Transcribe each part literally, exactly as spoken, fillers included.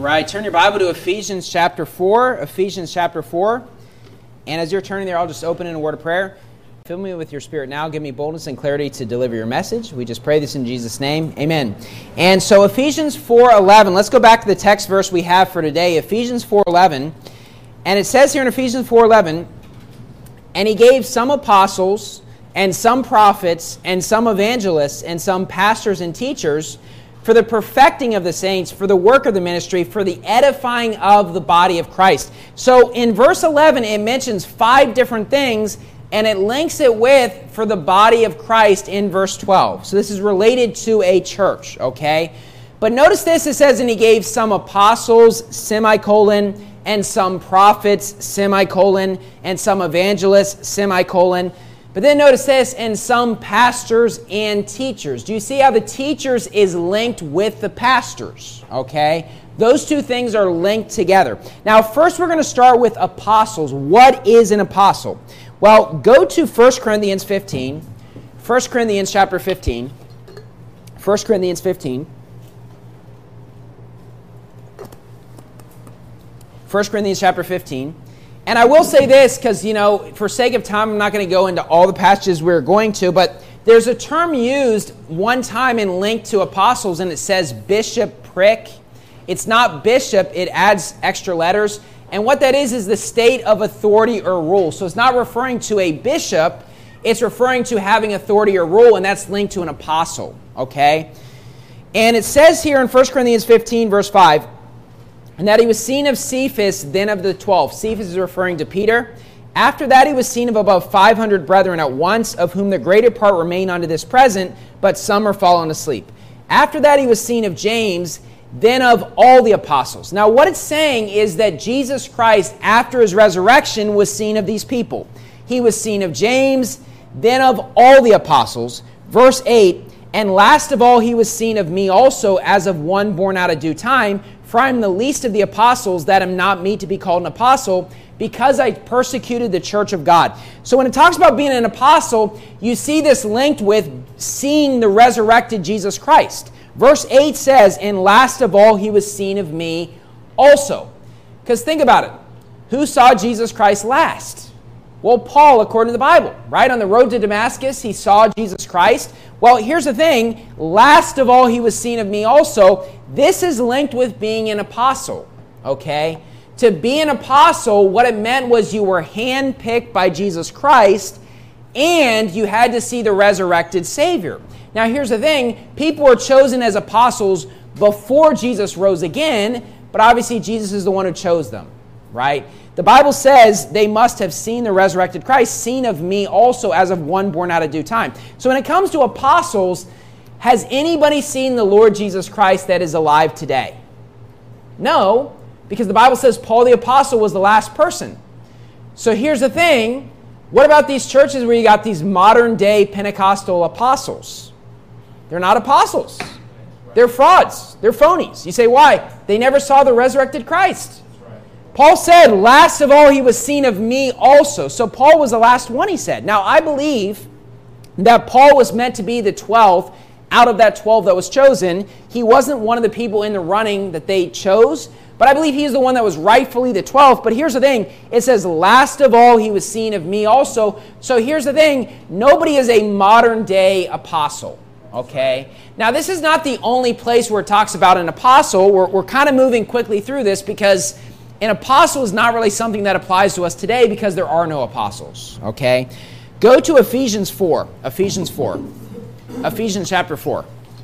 right, turn your Bible to Ephesians chapter four. Ephesians chapter four. And as you're turning there, I'll just open in a word of prayer. Fill me with your spirit now. Give me boldness and clarity to deliver your message. We just pray this in Jesus' name. Amen. And so Ephesians four eleven, let's go back to the text verse we have for today. Ephesians four eleven. And it says here in Ephesians four eleven, and he gave some apostles and some prophets and some evangelists and some pastors and teachers for the perfecting of the saints, for the work of the ministry, for the edifying of the body of Christ. So in verse eleven, it mentions five different things, and it links it with for the body of Christ in verse twelve. So this is related to a church, okay? But notice this, it says, and he gave some apostles, semicolon, and some prophets, semicolon, and some evangelists, semicolon. But then notice this, and some pastors and teachers. Do you see how the teachers is linked with the pastors? Okay? Those two things are linked together. Now, first we're going to start with apostles. What is an apostle? Well, go to First Corinthians fifteen. First Corinthians chapter fifteen. First Corinthians fifteen. First Corinthians chapter fifteen. And I will say this because, you know, for sake of time, I'm not going to go into all the passages we're going to, but there's a term used one time and linked to apostles, and it says bishopric. It's not bishop, it adds extra letters. And what that is is the state of authority or rule. So it's not referring to a bishop, it's referring to having authority or rule, and that's linked to an apostle, okay? And it says here in First Corinthians fifteen, verse five, and that he was seen of Cephas, then of the twelve. Cephas is referring to Peter. After that he was seen of above five hundred brethren at once, of whom the greater part remain unto this present, but some are fallen asleep. After that he was seen of James, then of all the apostles. Now what it's saying is that Jesus Christ, after his resurrection, was seen of these people. He was seen of James, then of all the apostles. Verse eight, and last of all he was seen of me also, as of one born out of due time. For I am the least of the apostles, that am not meet to be called an apostle, because I persecuted the church of God. So when it talks about being an apostle, you see this linked with seeing the resurrected Jesus Christ. Verse eight says, and last of all he was seen of me also. Because think about it. Who saw Jesus Christ last? Well, Paul, according to the Bible, right? On the road to Damascus, he saw Jesus Christ. Well, here's the thing. Last of all, he was seen of me also. This is linked with being an apostle, okay? To be an apostle, what it meant was you were handpicked by Jesus Christ, and you had to see the resurrected Savior. Now, here's the thing. People were chosen as apostles before Jesus rose again, but obviously Jesus is the one who chose them, right? The Bible says they must have seen the resurrected Christ, seen of me also, as of one born out of due time. So when it comes to apostles, has anybody seen the Lord Jesus Christ that is alive today? No, because the Bible says Paul the apostle was the last person. So here's the thing. What about these churches where you got these modern day Pentecostal apostles? They're not apostles. They're frauds. They're phonies. You say, why? They never saw the resurrected Christ. Paul said, last of all, he was seen of me also. So Paul was the last one, he said. Now, I believe that Paul was meant to be the twelfth out of that twelve that was chosen. He wasn't one of the people in the running that they chose, but I believe he's the one that was rightfully the twelfth. But here's the thing. It says, last of all, he was seen of me also. So here's the thing. Nobody is a modern day apostle. Okay? Now, this is not the only place where it talks about an apostle. We're, we're kind of moving quickly through this because an apostle is not really something that applies to us today because there are no apostles, okay? Go to Ephesians four. Ephesians four. Ephesians chapter four.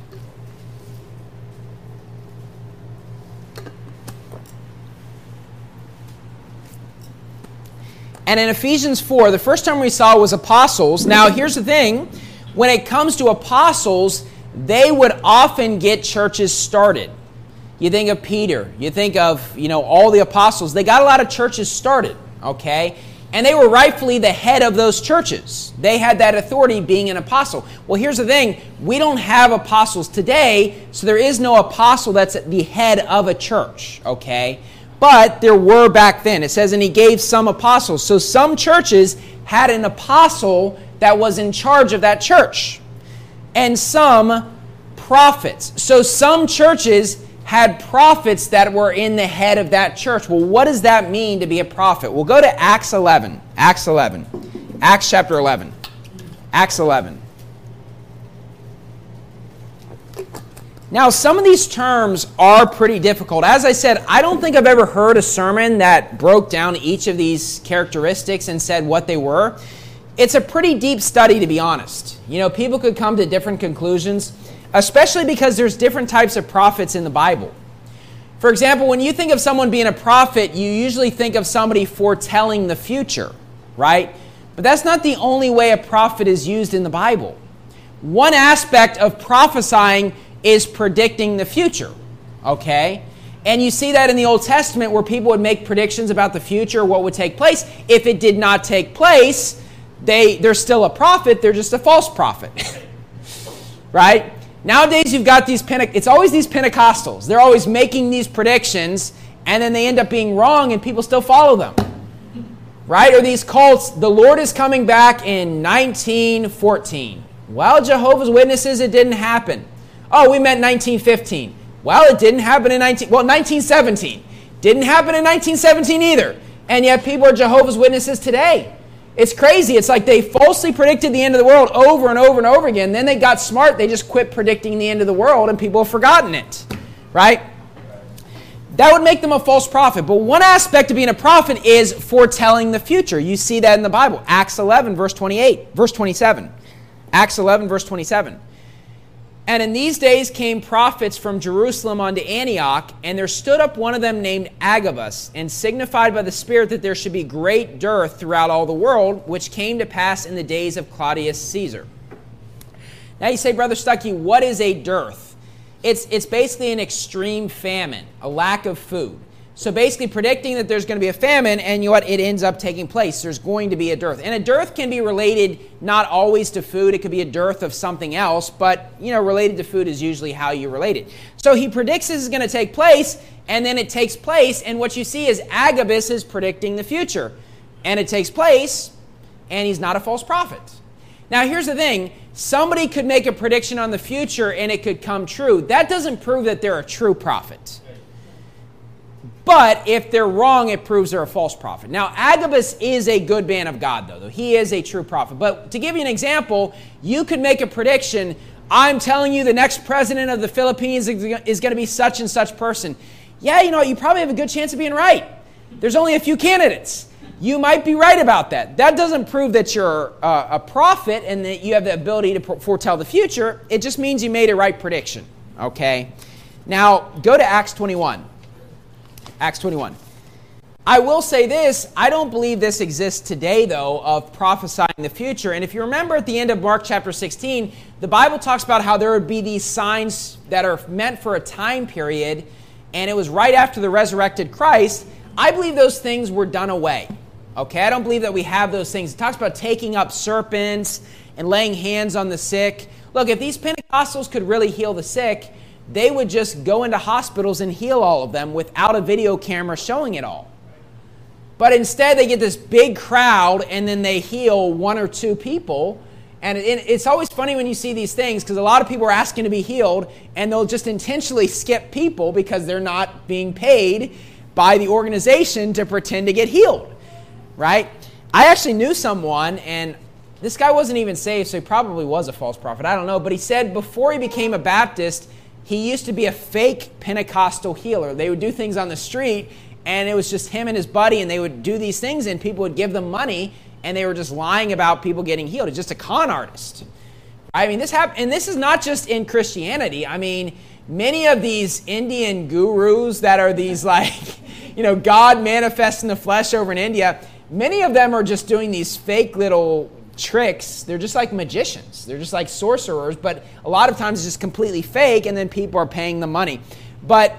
And in Ephesians four, the first time we saw was apostles. Now, here's the thing. When it comes to apostles, they would often get churches started. You think of Peter, you think of, you know, all the apostles. They got a lot of churches started, okay? And they were rightfully the head of those churches. They had that authority being an apostle. Well, here's the thing. We don't have apostles today, so there is no apostle that's at the head of a church, okay? But there were back then. It says, and he gave some apostles. So some churches had an apostle that was in charge of that church. And some prophets. So some churches had prophets that were in the head of that church. Well, what does that mean to be a prophet? We'll go to Acts eleven. Acts eleven. Acts chapter eleven. Acts eleven. Now, some of these terms are pretty difficult. As I said, I don't think I've ever heard a sermon that broke down each of these characteristics and said what they were. It's a pretty deep study, to be honest. You know, people could come to different conclusions, especially because there's different types of prophets in the Bible. For example, when you think of someone being a prophet, you usually think of somebody foretelling the future, right? But that's not the only way a prophet is used in the Bible. One aspect of prophesying is predicting the future, okay? And you see that in the Old Testament where people would make predictions about the future, what would take place. If it did not take place, they, they're still a prophet, they're just a false prophet, right? Nowadays you've got these, Pente- it's always these Pentecostals. They're always making these predictions and then they end up being wrong and people still follow them, right? Or these cults, the Lord is coming back in nineteen fourteen. Well, Jehovah's Witnesses, it didn't happen. Oh, we meant nineteen fifteen. Well, it didn't happen in nineteen well, nineteen seventeen. Didn't happen in nineteen seventeen either. And yet people are Jehovah's Witnesses today. It's crazy. It's like they falsely predicted the end of the world over and over and over again. Then they got smart. They just quit predicting the end of the world and people have forgotten it. Right? That would make them a false prophet. But one aspect of being a prophet is foretelling the future. You see that in the Bible. Acts eleven, verse twenty-eight, verse twenty-seven. Acts eleven, verse twenty-seven. And in these days came prophets from Jerusalem unto Antioch, and there stood up one of them named Agabus, and signified by the Spirit that there should be great dearth throughout all the world, which came to pass in the days of Claudius Caesar. Now you say, Brother Stuckey, what is a dearth? It's, it's basically an extreme famine, a lack of food. So basically predicting that there's going to be a famine, and you know what? It ends up taking place. There's going to be a dearth. And a dearth can be related not always to food. It could be a dearth of something else, but, you know, related to food is usually how you relate it. So he predicts this is going to take place, and then it takes place, and what you see is Agabus is predicting the future. And it takes place, and he's not a false prophet. Now, here's the thing. Somebody could make a prediction on the future, and it could come true. That doesn't prove that they're a true prophet. But if they're wrong, it proves they're a false prophet. Now, Agabus is a good man of God, though. He is a true prophet. But to give you an example, you could make a prediction. I'm telling you the next president of the Philippines is going to be such and such person. Yeah, you know, you probably have a good chance of being right. There's only a few candidates. You might be right about that. That doesn't prove that you're uh, a prophet and that you have the ability to foretell the future. It just means you made a right prediction. Okay? Now, go to Acts twenty-one. Acts twenty-one. I will say this, I don't believe this exists today, though, of prophesying the future. And if you remember at the end of Mark chapter sixteen, the Bible talks about how there would be these signs that are meant for a time period, and it was right after the resurrected Christ. I believe those things were done away. Okay, I don't believe that we have those things. It talks about taking up serpents and laying hands on the sick. Look, if these Pentecostals could really heal the sick, they would just go into hospitals and heal all of them without a video camera showing it all. But instead, they get this big crowd, and then they heal one or two people. And it, it's always funny when you see these things, because a lot of people are asking to be healed, and they'll just intentionally skip people because they're not being paid by the organization to pretend to get healed, right? I actually knew someone, and this guy wasn't even saved, so he probably was a false prophet. I don't know. But he said before he became a Baptist, he used to be a fake Pentecostal healer. They would do things on the street, and it was just him and his buddy, and they would do these things, and people would give them money, and they were just lying about people getting healed. It's just a con artist. I mean, this happened, and this is not just in Christianity. I mean, many of these Indian gurus that are these, like, you know, God manifest in the flesh over in India, many of them are just doing these fake little tricks. They're just like magicians. They're just like sorcerers, but a lot of times it's just completely fake, and then people are paying them money. But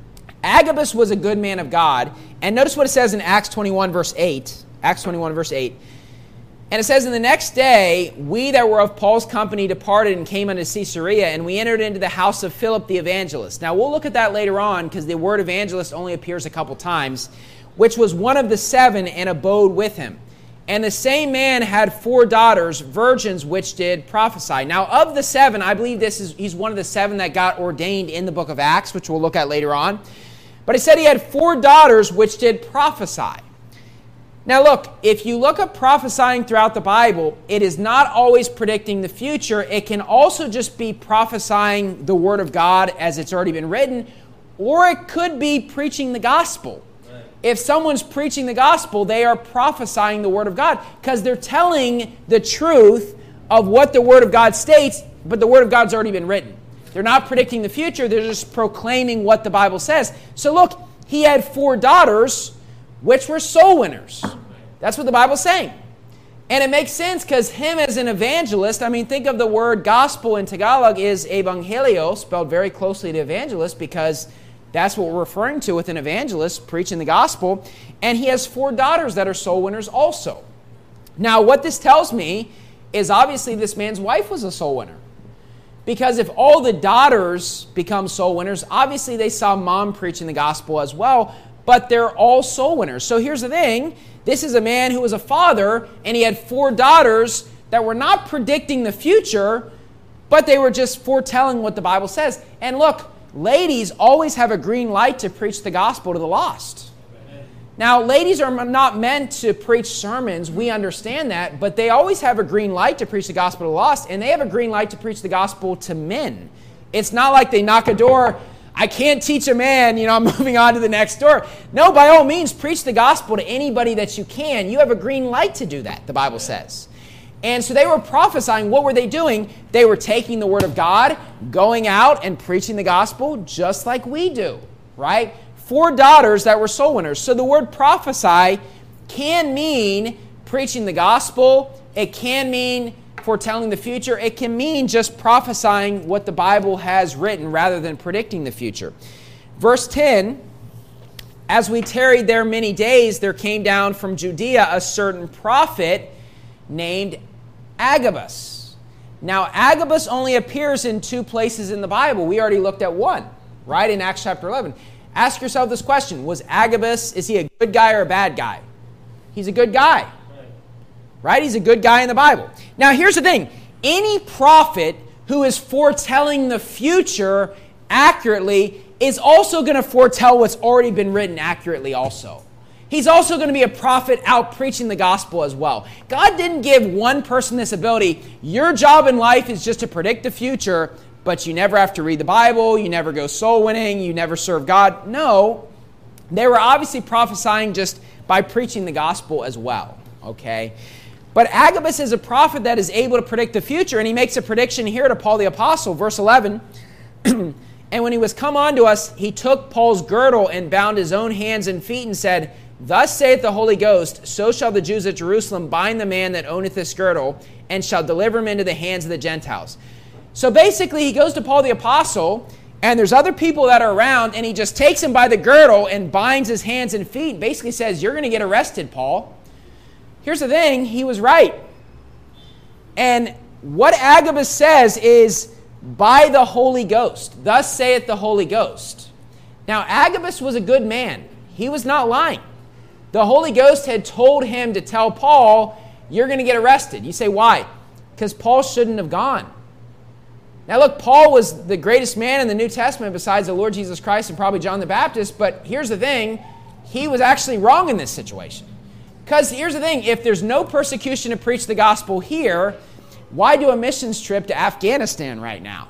Agabus was a good man of God, and notice what it says in Acts twenty-one, verse eight. Acts twenty-one, verse eight. And it says, "And the next day, we that were of Paul's company departed and came unto Caesarea, and we entered into the house of Philip the evangelist." Now, we'll look at that later on, because the word evangelist only appears a couple times, which was one of the seven, and abode with him. And the same man had four daughters, virgins, which did prophesy. Now, of the seven, I believe this is he's one of the seven that got ordained in the book of Acts, which we'll look at later on. But he said he had four daughters which did prophesy. Now look, if you look at prophesying throughout the Bible, it is not always predicting the future. It can also just be prophesying the Word of God as it's already been written, or it could be preaching the gospel. Right. If someone's preaching the gospel, they are prophesying the Word of God because they're telling the truth of what the Word of God states, but the Word of God's already been written. They're not predicting the future, they're just proclaiming what the Bible says. So look, he had four daughters which were soul winners. That's what the Bible's saying. And it makes sense because him as an evangelist, I mean, think of the word gospel in Tagalog is evangelio, spelled very closely to evangelist because that's what we're referring to with an evangelist, preaching the gospel. And he has four daughters that are soul winners also. Now, what this tells me is obviously this man's wife was a soul winner. Because if all the daughters become soul winners, obviously they saw mom preaching the gospel as well, but they're all soul winners. So here's the thing. This is a man who was a father, and he had four daughters that were not predicting the future, but they were just foretelling what the Bible says. And look, ladies always have a green light to preach the gospel to the lost. Now, ladies are not meant to preach sermons. We understand that, but they always have a green light to preach the gospel to the lost, and they have a green light to preach the gospel to men. It's not like they knock a door, I can't teach a man, you know, I'm moving on to the next door. No, by all means, preach the gospel to anybody that you can. You have a green light to do that, the Bible says. And so they were prophesying. What were they doing? They were taking the word of God, going out and preaching the gospel just like we do, right? Four daughters that were soul winners. So the word prophesy can mean preaching the gospel. It can mean foretelling the future. It can mean just prophesying what the Bible has written rather than predicting the future. Verse ten, as we tarried there many days, there came down from Judea a certain prophet named Agabus. Now, Agabus only appears in two places in the Bible. We already looked at one, right, in Acts chapter eleven. Ask yourself this question. Was Agabus, is he a good guy or a bad guy? He's a good guy. Right? He's a good guy in the Bible. Now, here's the thing. Any prophet who is foretelling the future accurately is also going to foretell what's already been written accurately also. He's also going to be a prophet out preaching the gospel as well. God didn't give one person this ability. Your job in life is just to predict the future, but you never have to read the Bible. You never go soul winning. You never serve God. No, they were obviously prophesying just by preaching the gospel as well. Okay? But Agabus is a prophet that is able to predict the future, and he makes a prediction here to Paul the Apostle, verse eleven. And when he was come unto us, he took Paul's girdle and bound his own hands and feet and said, Thus saith the Holy Ghost, so shall the Jews at Jerusalem bind the man that owneth this girdle, and shall deliver him into the hands of the Gentiles. So basically, he goes to Paul the Apostle, and there's other people that are around, and he just takes him by the girdle and binds his hands and feet, and basically says, you're going to get arrested, Paul. Here's the thing, he was right. And what Agabus says is, by the Holy Ghost. Thus saith the Holy Ghost. Now, Agabus was a good man. He was not lying. The Holy Ghost had told him to tell Paul, you're going to get arrested. You say, why? Because Paul shouldn't have gone. Now, look, Paul was the greatest man in the New Testament besides the Lord Jesus Christ and probably John the Baptist, but here's the thing, he was actually wrong in this situation. Because here's the thing, if there's no persecution to preach the gospel here, why do a missions trip to Afghanistan right now?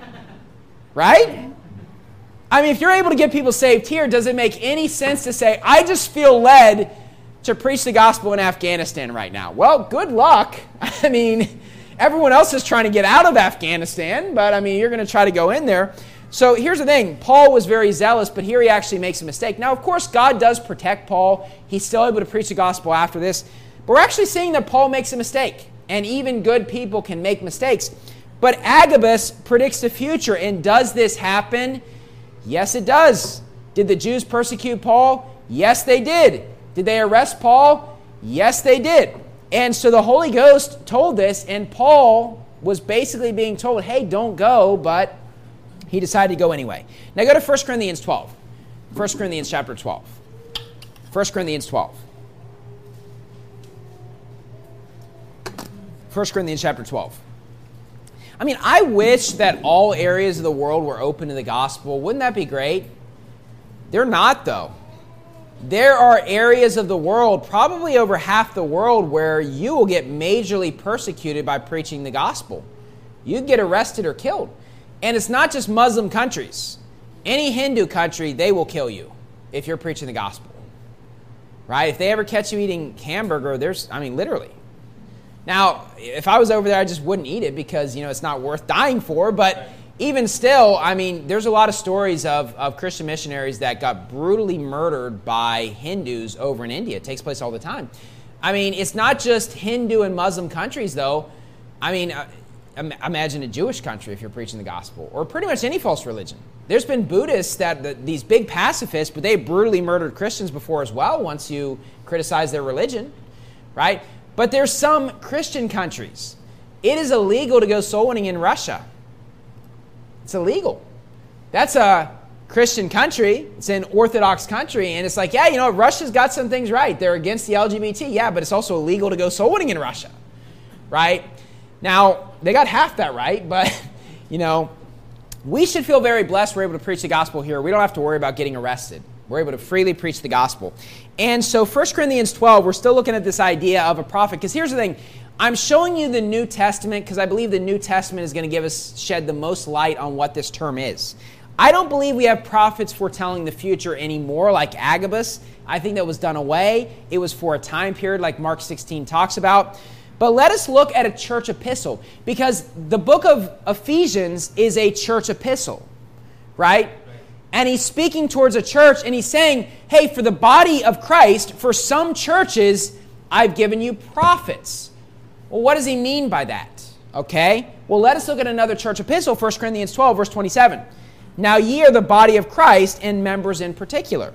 Right? I mean, if you're able to get people saved here, does it make any sense to say, I just feel led to preach the gospel in Afghanistan right now? Well, good luck. I mean, everyone else is trying to get out of Afghanistan, but I mean, you're going to try to go in there. So here's the thing. Paul was very zealous, but here he actually makes a mistake. Now, of course, God does protect Paul. He's still able to preach the gospel after this. But we're actually seeing that Paul makes a mistake. And even good people can make mistakes. But Agabus predicts the future. And does this happen? Yes, it does. Did the Jews persecute Paul? Yes, they did. Did they arrest Paul? Yes, they did. And so the Holy Ghost told this, and Paul was basically being told, hey, don't go, but he decided to go anyway. Now go to First Corinthians twelve. First Corinthians chapter twelve. First Corinthians twelve. First Corinthians chapter twelve. I mean, I wish that all areas of the world were open to the gospel. Wouldn't that be great? They're not, though. There are areas of the world, probably over half the world, where you will get majorly persecuted by preaching the gospel. You'd get arrested or killed. And it's not just Muslim countries. Any Hindu country, they will kill you if you're preaching the gospel. Right? If they ever catch you eating hamburger, there's, I mean, literally. Now, if I was over there, I just wouldn't eat it because, you know, it's not worth dying for. But even still, I mean, there's a lot of stories of, of Christian missionaries that got brutally murdered by Hindus over in India. It takes place all the time. I mean, it's not just Hindu and Muslim countries, though. I mean, uh, imagine a Jewish country if you're preaching the gospel, or pretty much any false religion. There's been Buddhists that, the, these big pacifists, but they brutally murdered Christians before as well once you criticize their religion, right? But there's some Christian countries. It is illegal to go soul winning in Russia. It's illegal. That's a Christian country. It's an Orthodox country. And it's like, yeah, you know, Russia's got some things right. They're against the L G B T. Yeah, but it's also illegal to go soul winning in Russia, right? Now, they got half that right, but, you know, we should feel very blessed we're able to preach the gospel here. We don't have to worry about getting arrested. We're able to freely preach the gospel. And so First Corinthians twelve, we're still looking at this idea of a prophet. Because here's the thing. I'm showing you the New Testament because I believe the New Testament is going to give us, shed the most light on what this term is. I don't believe we have prophets foretelling the future anymore like Agabus. I think that was done away. It was for a time period like Mark sixteen talks about. But let us look at a church epistle because the book of Ephesians is a church epistle, right? And he's speaking towards a church and he's saying, hey, for the body of Christ, for some churches, I've given you prophets. Well, what does he mean by that? Okay, well, let us look at another church epistle, First Corinthians twelve, verse twenty-seven. Now ye are the body of Christ and members in particular.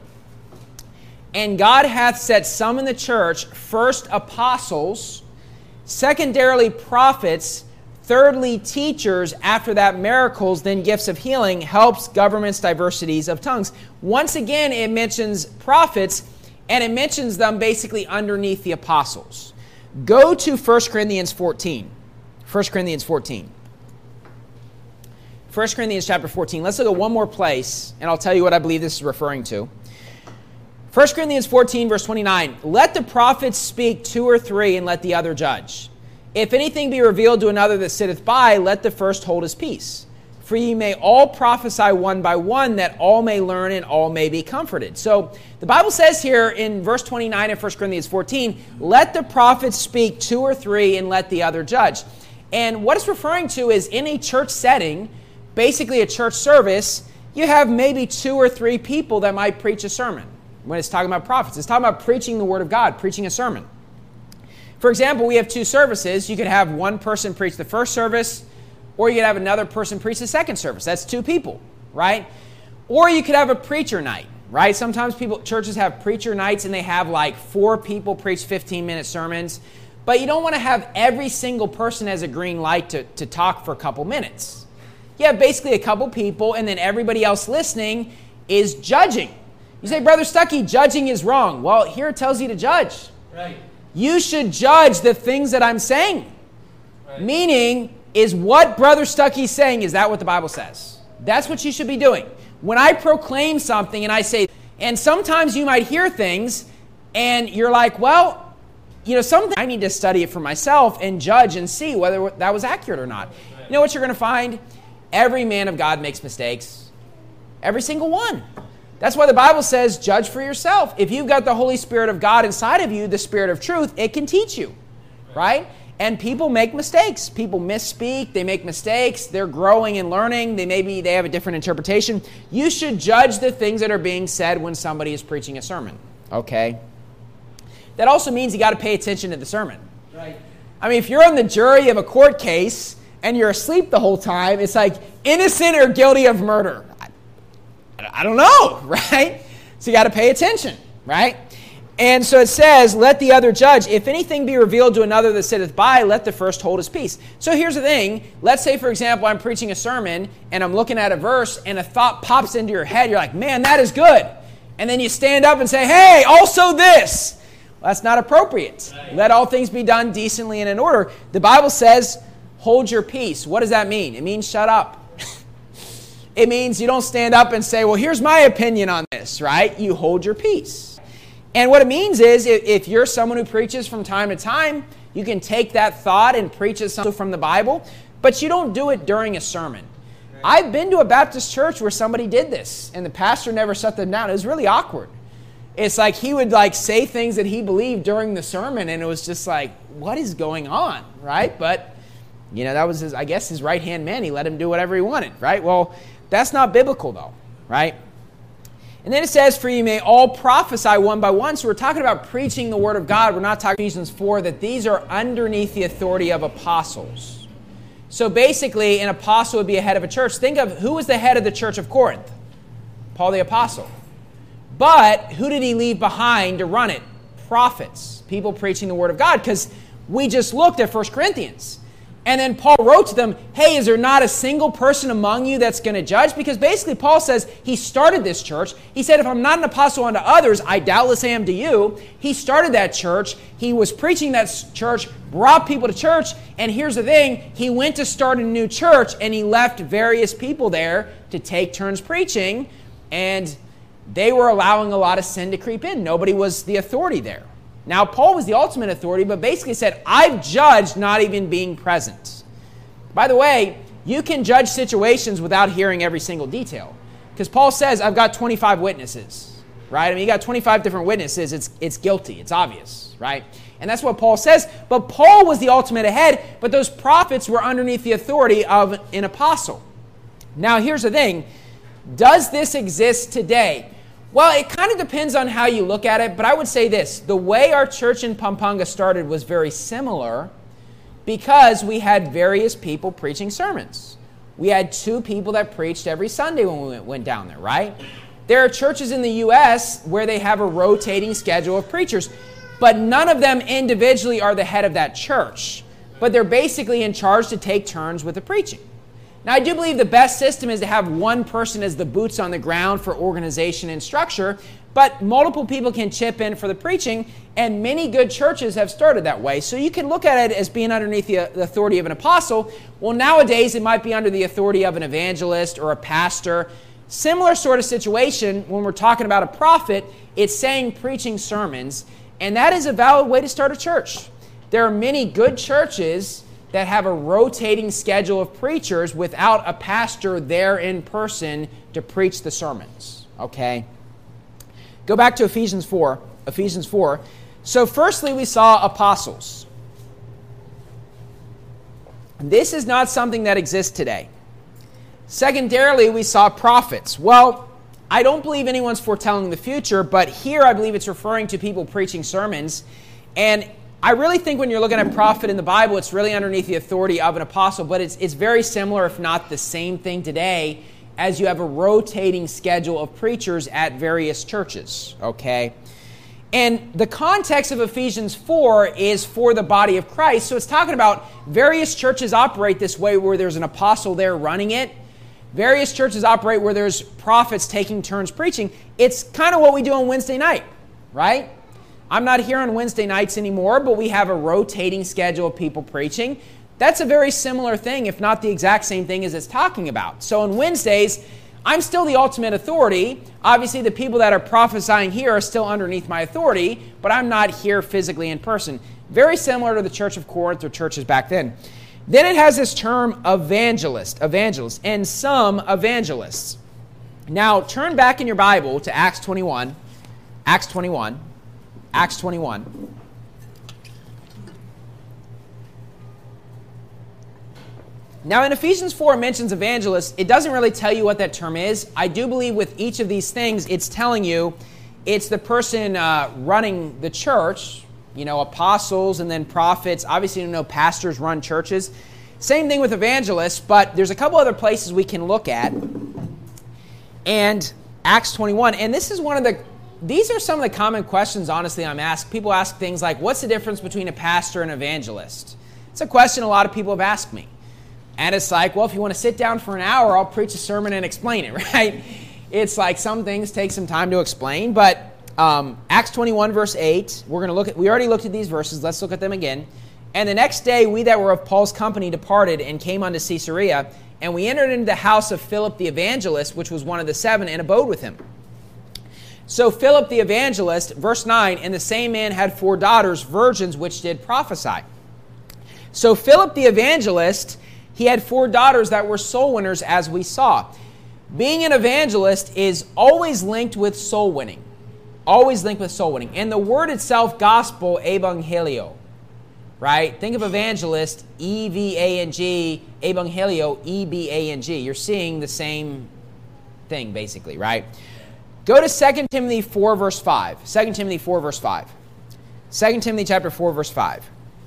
And God hath set some in the church, first apostles, secondarily prophets, thirdly teachers, after that miracles, then gifts of healing, helps, governments, diversities of tongues. Once again, it mentions prophets, and it mentions them basically underneath the apostles. Go to First Corinthians fourteen. First Corinthians fourteen. First Corinthians chapter fourteen. Let's look at one more place, and I'll tell you what I believe this is referring to. First Corinthians fourteen, verse twenty-nine. Let the prophets speak two or three, and let the other judge. If anything be revealed to another that sitteth by, let the first hold his peace. For ye may all prophesy one by one, that all may learn and all may be comforted. So the Bible says here in verse twenty-nine of First Corinthians fourteen, let the prophets speak two or three, and let the other judge. And what it's referring to is in a church setting, basically a church service, you have maybe two or three people that might preach a sermon. When it's talking about prophets, it's talking about preaching the word of God, preaching a sermon. For example, we have two services. You could have one person preach the first service, or you could have another person preach the second service. That's two people, right? Or you could have a preacher night, right? Sometimes people, churches have preacher nights and they have like four people preach fifteen-minute sermons. But you don't want to have every single person as a green light to, to talk for a couple minutes. You have basically a couple people, and then everybody else listening is judging. You say, Brother Stuckey, judging is wrong. Well, here it tells you to judge. Right. You should judge the things that I'm saying. Right. Meaning, is what Brother Stuckey's saying, is that what the Bible says? That's what you should be doing. When I proclaim something and I say, and sometimes you might hear things and you're like, well, you know, something I need to study it for myself and judge and see whether that was accurate or not. Right. You know what you're going to find? Every man of God makes mistakes. Every single one. That's why the Bible says, judge for yourself. If you've got the Holy Spirit of God inside of you, the Spirit of truth, it can teach you, right? And people make mistakes. People misspeak. They make mistakes. They're growing and learning. They maybe they have a different interpretation. You should judge the things that are being said when somebody is preaching a sermon, okay? That also means you got to pay attention to the sermon. Right. I mean, if you're on the jury of a court case and you're asleep the whole time, it's like innocent or guilty of murder. I don't know, right? So you got to pay attention, right? And so it says, let the other judge. If anything be revealed to another that sitteth by, let the first hold his peace. So here's the thing. Let's say, for example, I'm preaching a sermon and I'm looking at a verse and a thought pops into your head. You're like, man, that is good. And then you stand up and say, hey, also this. Well, that's not appropriate. Right. Let all things be done decently and in order. The Bible says, hold your peace. What does that mean? It means shut up. It means you don't stand up and say, well, here's my opinion on this, right? You hold your peace. And what it means is if you're someone who preaches from time to time, you can take that thought and preach it from the Bible, but you don't do it during a sermon. Right. I've been to a Baptist church where somebody did this, and the pastor never shut them down. It was really awkward. It's like he would like say things that he believed during the sermon, and it was just like, what is going on, right? But, you know, that was, his, I guess, his right-hand man. He let him do whatever he wanted, right? Well, that's not biblical, though, right? And then it says, for you may all prophesy one by one. So we're talking about preaching the word of God. We're not talking Ephesians four, that these are underneath the authority of apostles. So basically, an apostle would be a head of a church. Think of who was the head of the church of Corinth? Paul the apostle. But who did he leave behind to run it? Prophets, people preaching the word of God. Because we just looked at First Corinthians. And then Paul wrote to them, hey, is there not a single person among you that's going to judge? Because basically Paul says he started this church. He said, if I'm not an apostle unto others, I doubtless am to you. He started that church. He was preaching that church, brought people to church. And here's the thing. He went to start a new church, and he left various people there to take turns preaching. And they were allowing a lot of sin to creep in. Nobody was the authority there. Now, Paul was the ultimate authority, but basically said, I've judged not even being present. By the way, you can judge situations without hearing every single detail. Because Paul says, I've got twenty-five witnesses, right? I mean, you got twenty-five different witnesses. It's, it's guilty. It's obvious, right? And that's what Paul says. But Paul was the ultimate head, but those prophets were underneath the authority of an apostle. Now, here's the thing. Does this exist today? Well, it kind of depends on how you look at it, but I would say this. The way our church in Pampanga started was very similar because we had various people preaching sermons. We had two people that preached every Sunday when we went down there, right? There are churches in the U S where they have a rotating schedule of preachers, but none of them individually are the head of that church, but they're basically in charge to take turns with the preaching. Now, I do believe the best system is to have one person as the boots on the ground for organization and structure, but multiple people can chip in for the preaching, and many good churches have started that way. So you can look at it as being underneath the authority of an apostle. Well, nowadays it might be under the authority of an evangelist or a pastor. Similar sort of situation when we're talking about a prophet, it's saying preaching sermons, and that is a valid way to start a church. There are many good churches that have a rotating schedule of preachers without a pastor there in person to preach the sermons, okay? Go back to Ephesians four. Ephesians four. So firstly, we saw apostles. This is not something that exists today. Secondarily, we saw prophets. Well, I don't believe anyone's foretelling the future, but here I believe it's referring to people preaching sermons. And I really think when you're looking at prophet in the Bible, it's really underneath the authority of an apostle, but it's it's very similar, if not the same thing today, as you have a rotating schedule of preachers at various churches, okay? And the context of Ephesians four is for the body of Christ, so it's talking about various churches operate this way where there's an apostle there running it. Various churches operate where there's prophets taking turns preaching. It's kind of what we do on Wednesday night, right? I'm not here on Wednesday nights anymore, but we have a rotating schedule of people preaching. That's a very similar thing, if not the exact same thing as it's talking about. So on Wednesdays, I'm still the ultimate authority. Obviously, the people that are prophesying here are still underneath my authority, but I'm not here physically in person. Very similar to the Church of Corinth or churches back then. Then it has this term evangelist, evangelist, and some evangelists. Now, turn back in your Bible to Acts twenty-one. Acts twenty-one. Acts twenty-one. Now in Ephesians four it mentions evangelists. It doesn't really tell you what that term is. I do believe with each of these things it's telling you it's the person uh, running the church, you know, apostles and then prophets. Obviously you know pastors run churches. Same thing with evangelists, but there's a couple other places we can look at. And Acts twenty-one, and this is one of the These are some of the common questions, honestly, I'm asked. People ask things like, what's the difference between a pastor and an evangelist? It's a question a lot of people have asked me. And it's like, well, if you want to sit down for an hour, I'll preach a sermon and explain it, right? It's like some things take some time to explain, but Um, Acts twenty-one, verse eight. We're going to look at, we already looked at these verses. Let's look at them again. And the next day, we that were of Paul's company departed and came unto Caesarea, and we entered into the house of Philip the evangelist, which was one of the seven, and abode with him. So Philip the evangelist, verse nine, and the same man had four daughters, virgins, which did prophesy. So Philip the evangelist, he had four daughters that were soul winners, as we saw. Being an evangelist is always linked with soul winning. Always linked with soul winning. And the word itself, gospel, evangelio, right? Think of evangelist, E V A N G, evangelio, E B A N G. You're seeing the same thing, basically, right? Go to Second Timothy four, verse five. Second Timothy four, verse five. Second Timothy chapter four, verse five.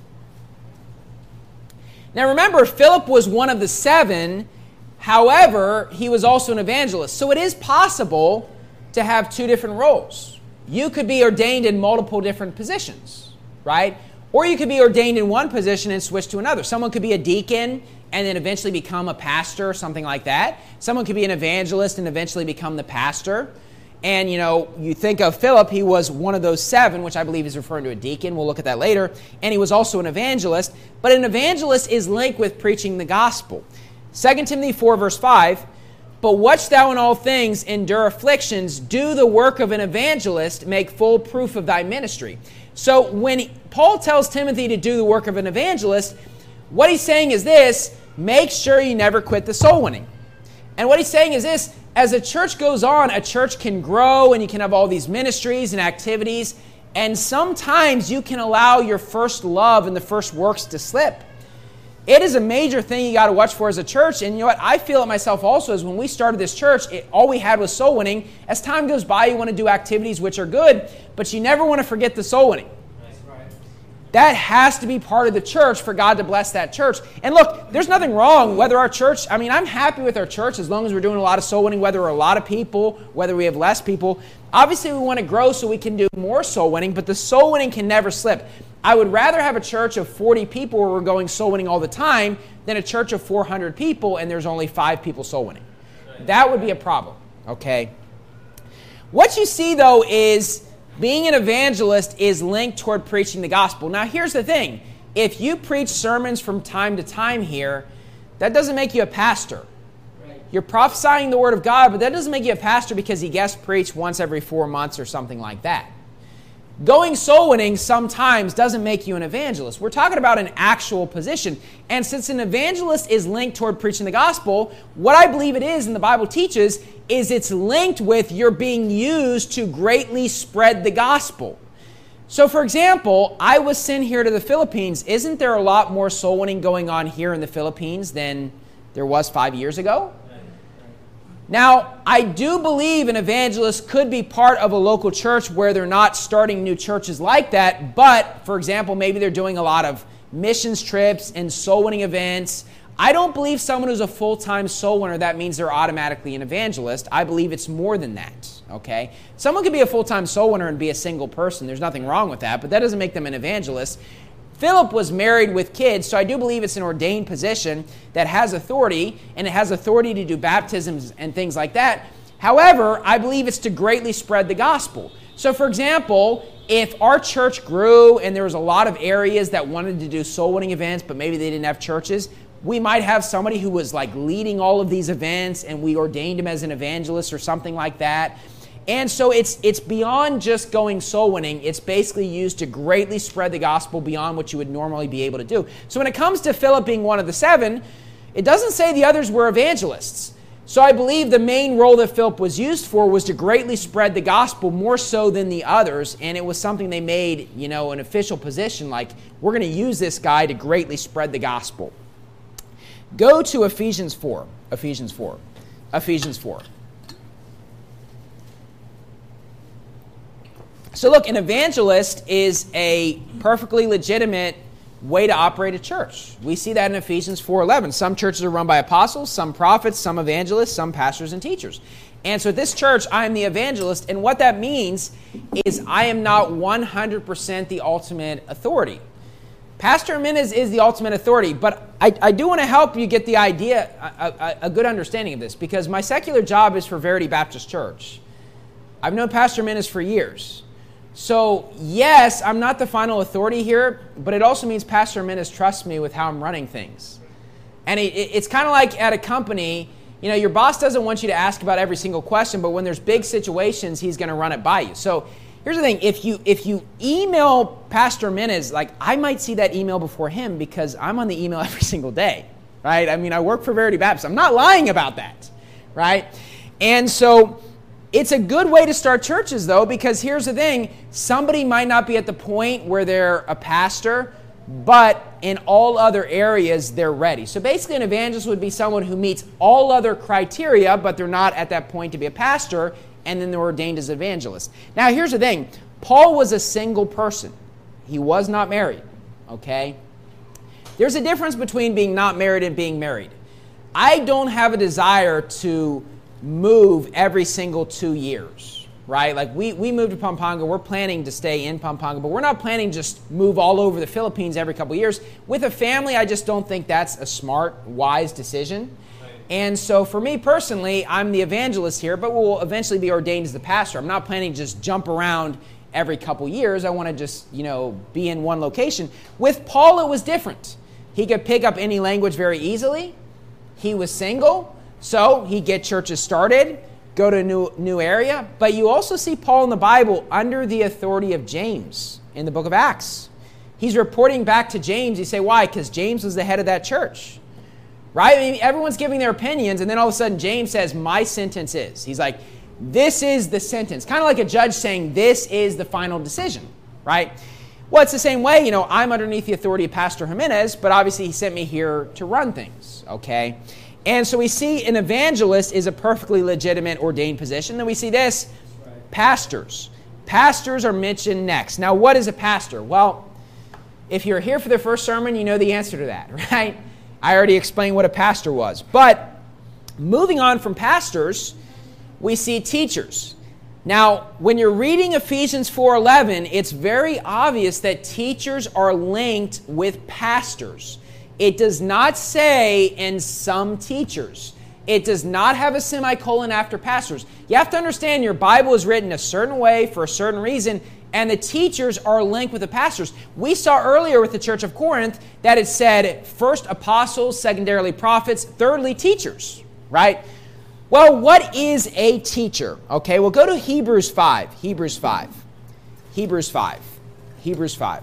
Now remember, Philip was one of the seven. However, he was also an evangelist. So it is possible to have two different roles. You could be ordained in multiple different positions, right? Or you could be ordained in one position and switch to another. Someone could be a deacon and then eventually become a pastor or something like that. Someone could be an evangelist and eventually become the pastor. And, you know, you think of Philip, he was one of those seven, which I believe is referring to a deacon. We'll look at that later. And he was also an evangelist. But an evangelist is linked with preaching the gospel. Second Timothy four, verse five, but watch thou in all things, endure afflictions, do the work of an evangelist, make full proof of thy ministry. So when Paul tells Timothy to do the work of an evangelist, what he's saying is this: make sure you never quit the soul winning. And what he's saying is this: as a church goes on, a church can grow and you can have all these ministries and activities, and sometimes you can allow your first love and the first works to slip. It is a major thing you got to watch for as a church. And you know what? I feel it myself also, is when we started this church, it, all we had was soul winning. As time goes by, you want to do activities which are good, but you never want to forget the soul winning. That's right. That has to be part of the church for God to bless that church. And look, there's nothing wrong whether our church, I mean, I'm happy with our church as long as we're doing a lot of soul winning, whether we're a lot of people, whether we have less people. Obviously, we want to grow so we can do more soul winning, but the soul winning can never slip. I would rather have a church of forty people where we're going soul winning all the time than a church of four hundred people and there's only five people soul winning. That would be a problem, okay? What you see, though, is being an evangelist is linked toward preaching the gospel. Now, here's the thing. If you preach sermons from time to time here, that doesn't make you a pastor. You're prophesying the word of God, but that doesn't make you a pastor because he guest preach once every four months or something like that. Going soul winning sometimes doesn't make you an evangelist. We're talking about an actual position. And since an evangelist is linked toward preaching the gospel, what I believe it is, and the Bible teaches, is it's linked with you're being used to greatly spread the gospel. So for example, I was sent here to the Philippines. Isn't there a lot more soul winning going on here in the Philippines than there was five years ago? Now, I do believe an evangelist could be part of a local church where they're not starting new churches like that, but, for example, maybe they're doing a lot of missions trips and soul winning events. I don't believe someone who's a full-time soul winner, that means they're automatically an evangelist. I believe it's more than that, okay? Someone could be a full-time soul winner and be a single person. There's nothing wrong with that, but that doesn't make them an evangelist. Philip was married with kids, so I do believe it's an ordained position that has authority, and it has authority to do baptisms and things like that. However, I believe it's to greatly spread the gospel. So, for example, if our church grew and there was a lot of areas that wanted to do soul winning events, but maybe they didn't have churches, we might have somebody who was like leading all of these events, and we ordained him as an evangelist or something like that. And so it's it's beyond just going soul winning. It's basically used to greatly spread the gospel beyond what you would normally be able to do. So when it comes to Philip being one of the seven, it doesn't say the others were evangelists. So I believe the main role that Philip was used for was to greatly spread the gospel more so than the others. And it was something they made, you know, an official position, like we're going to use this guy to greatly spread the gospel. Go to Ephesians four. Ephesians four. Ephesians four. So look, an evangelist is a perfectly legitimate way to operate a church. We see that in Ephesians four eleven. Some churches are run by apostles, some prophets, some evangelists, some pastors and teachers. And so at this church, I am the evangelist. And what that means is I am not one hundred percent the ultimate authority. Pastor Jimenez is the ultimate authority, but I, I do want to help you get the idea, a, a, a good understanding of this, because my secular job is for Verity Baptist Church. I've known Pastor Menace for years. So, yes, I'm not the final authority here, but it also means Pastor Menace trusts me with how I'm running things. And it, it, it's kind of like at a company, you know, your boss doesn't want you to ask about every single question, but when there's big situations, he's going to run it by you. So here's the thing. If you if you email Pastor Menace, like I might see that email before him because I'm on the email every single day, right? I mean, I work for Verity Baptist. I'm not lying about that, right? And so it's a good way to start churches, though, because here's the thing. Somebody might not be at the point where they're a pastor, but in all other areas, they're ready. So basically, an evangelist would be someone who meets all other criteria, but they're not at that point to be a pastor, and then they're ordained as evangelist. Now, here's the thing. Paul was a single person. He was not married, okay? There's a difference between being not married and being married. I don't have a desire to move every single two years, right? Like we, we moved to Pampanga. We're planning to stay in Pampanga, but we're not planning to just move all over the Philippines every couple of years. With a family, I just don't think that's a smart, wise decision. Right. And so for me personally, I'm the evangelist here, but we'll eventually be ordained as the pastor. I'm not planning to just jump around every couple years. I want to just, you know, be in one location. With Paul, it was different. He could pick up any language very easily. He was single. So he'd get churches started, go to a new, new area. But you also see Paul in the Bible under the authority of James in the book of Acts. He's reporting back to James. You say, why? Because James was the head of that church, right? I mean, everyone's giving their opinions, and then all of a sudden James says, my sentence is. He's like, this is the sentence. Kind of like a judge saying, this is the final decision, right? Well, it's the same way. You know, I'm underneath the authority of Pastor Jimenez, but obviously he sent me here to run things, okay? And so we see an evangelist is a perfectly legitimate ordained position. Then we see this, right. Pastors. Pastors are mentioned next. Now, what is a pastor? Well, if you're here for the first sermon, you know the answer to that, right? I already explained what a pastor was. But moving on from pastors, we see teachers. Now, when you're reading Ephesians four eleven, it's very obvious that teachers are linked with pastors. It does not say in some teachers. It does not have a semicolon after pastors. You have to understand your Bible is written a certain way for a certain reason, and the teachers are linked with the pastors. We saw earlier with the Church of Corinth that it said first apostles, secondarily prophets, thirdly teachers, right? Well, what is a teacher? Okay, well, go to Hebrews five. Hebrews five. Hebrews five. Hebrews five.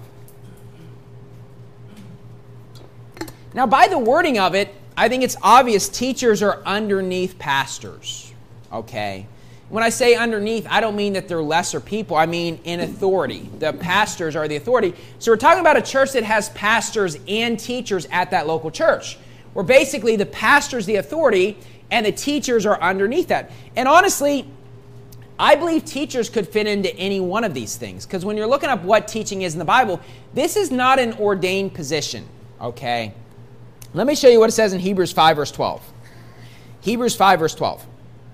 Now, by the wording of it, I think it's obvious teachers are underneath pastors, okay? When I say underneath, I don't mean that they're lesser people. I mean in authority. The pastors are the authority. So we're talking about a church that has pastors and teachers at that local church, where basically the pastor's the authority and the teachers are underneath that. And honestly, I believe teachers could fit into any one of these things, because when you're looking up what teaching is in the Bible, this is not an ordained position, okay? Let me show you what it says in Hebrews five, verse twelve. Hebrews five, verse twelve.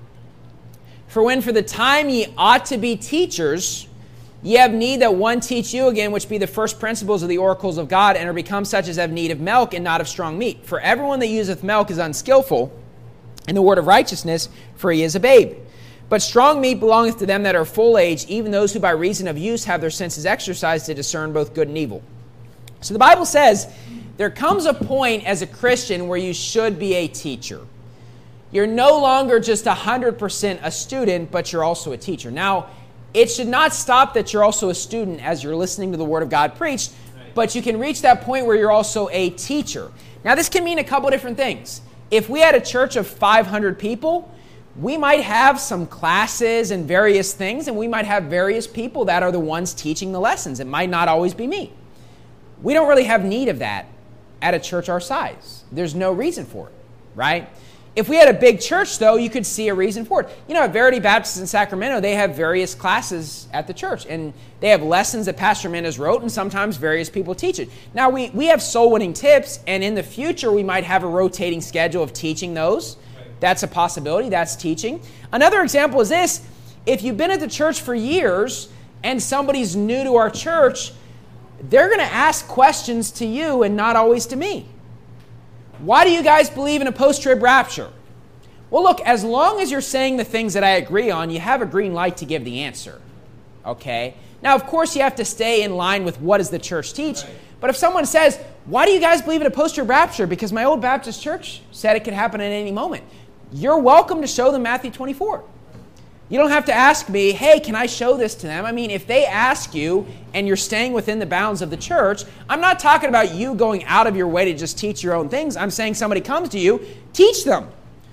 For when for the time ye ought to be teachers, ye have need that one teach you again, which be the first principles of the oracles of God, and are become such as have need of milk and not of strong meat. For everyone that useth milk is unskillful in the word of righteousness, for he is a babe. But strong meat belongeth to them that are full age, even those who by reason of use have their senses exercised to discern both good and evil. So the Bible says there comes a point as a Christian where you should be a teacher. You're no longer just one hundred percent a student, but you're also a teacher. Now, it should not stop that you're also a student as you're listening to the Word of God preached, but you can reach that point where you're also a teacher. Now, this can mean a couple different things. If we had a church of five hundred people, we might have some classes and various things, and we might have various people that are the ones teaching the lessons. It might not always be me. We don't really have need of that at a church our size. There's no reason for it, right? If we had a big church, though, you could see a reason for it. You know, at Verity Baptist in Sacramento, they have various classes at the church, and they have lessons that Pastor Menace wrote, and sometimes various people teach it. Now, we, we have soul-winning tips, and in the future, we might have a rotating schedule of teaching those. That's a possibility. That's teaching. Another example is this. If you've been at the church for years, and somebody's new to our church, they're going to ask questions to you and not always to me. Why do you guys believe in a post-trib rapture? Well, look, as long as you're saying the things that I agree on, you have a green light to give the answer, okay? Now, of course, you have to stay in line with what does the church teach. Right. But if someone says, why do you guys believe in a post-trib rapture? Because my old Baptist church said it could happen at any moment. You're welcome to show them Matthew twenty-four. You don't have to ask me, hey, can I show this to them? I mean, if they ask you and you're staying within the bounds of the church, I'm not talking about you going out of your way to just teach your own things. I'm saying somebody comes to you, teach them.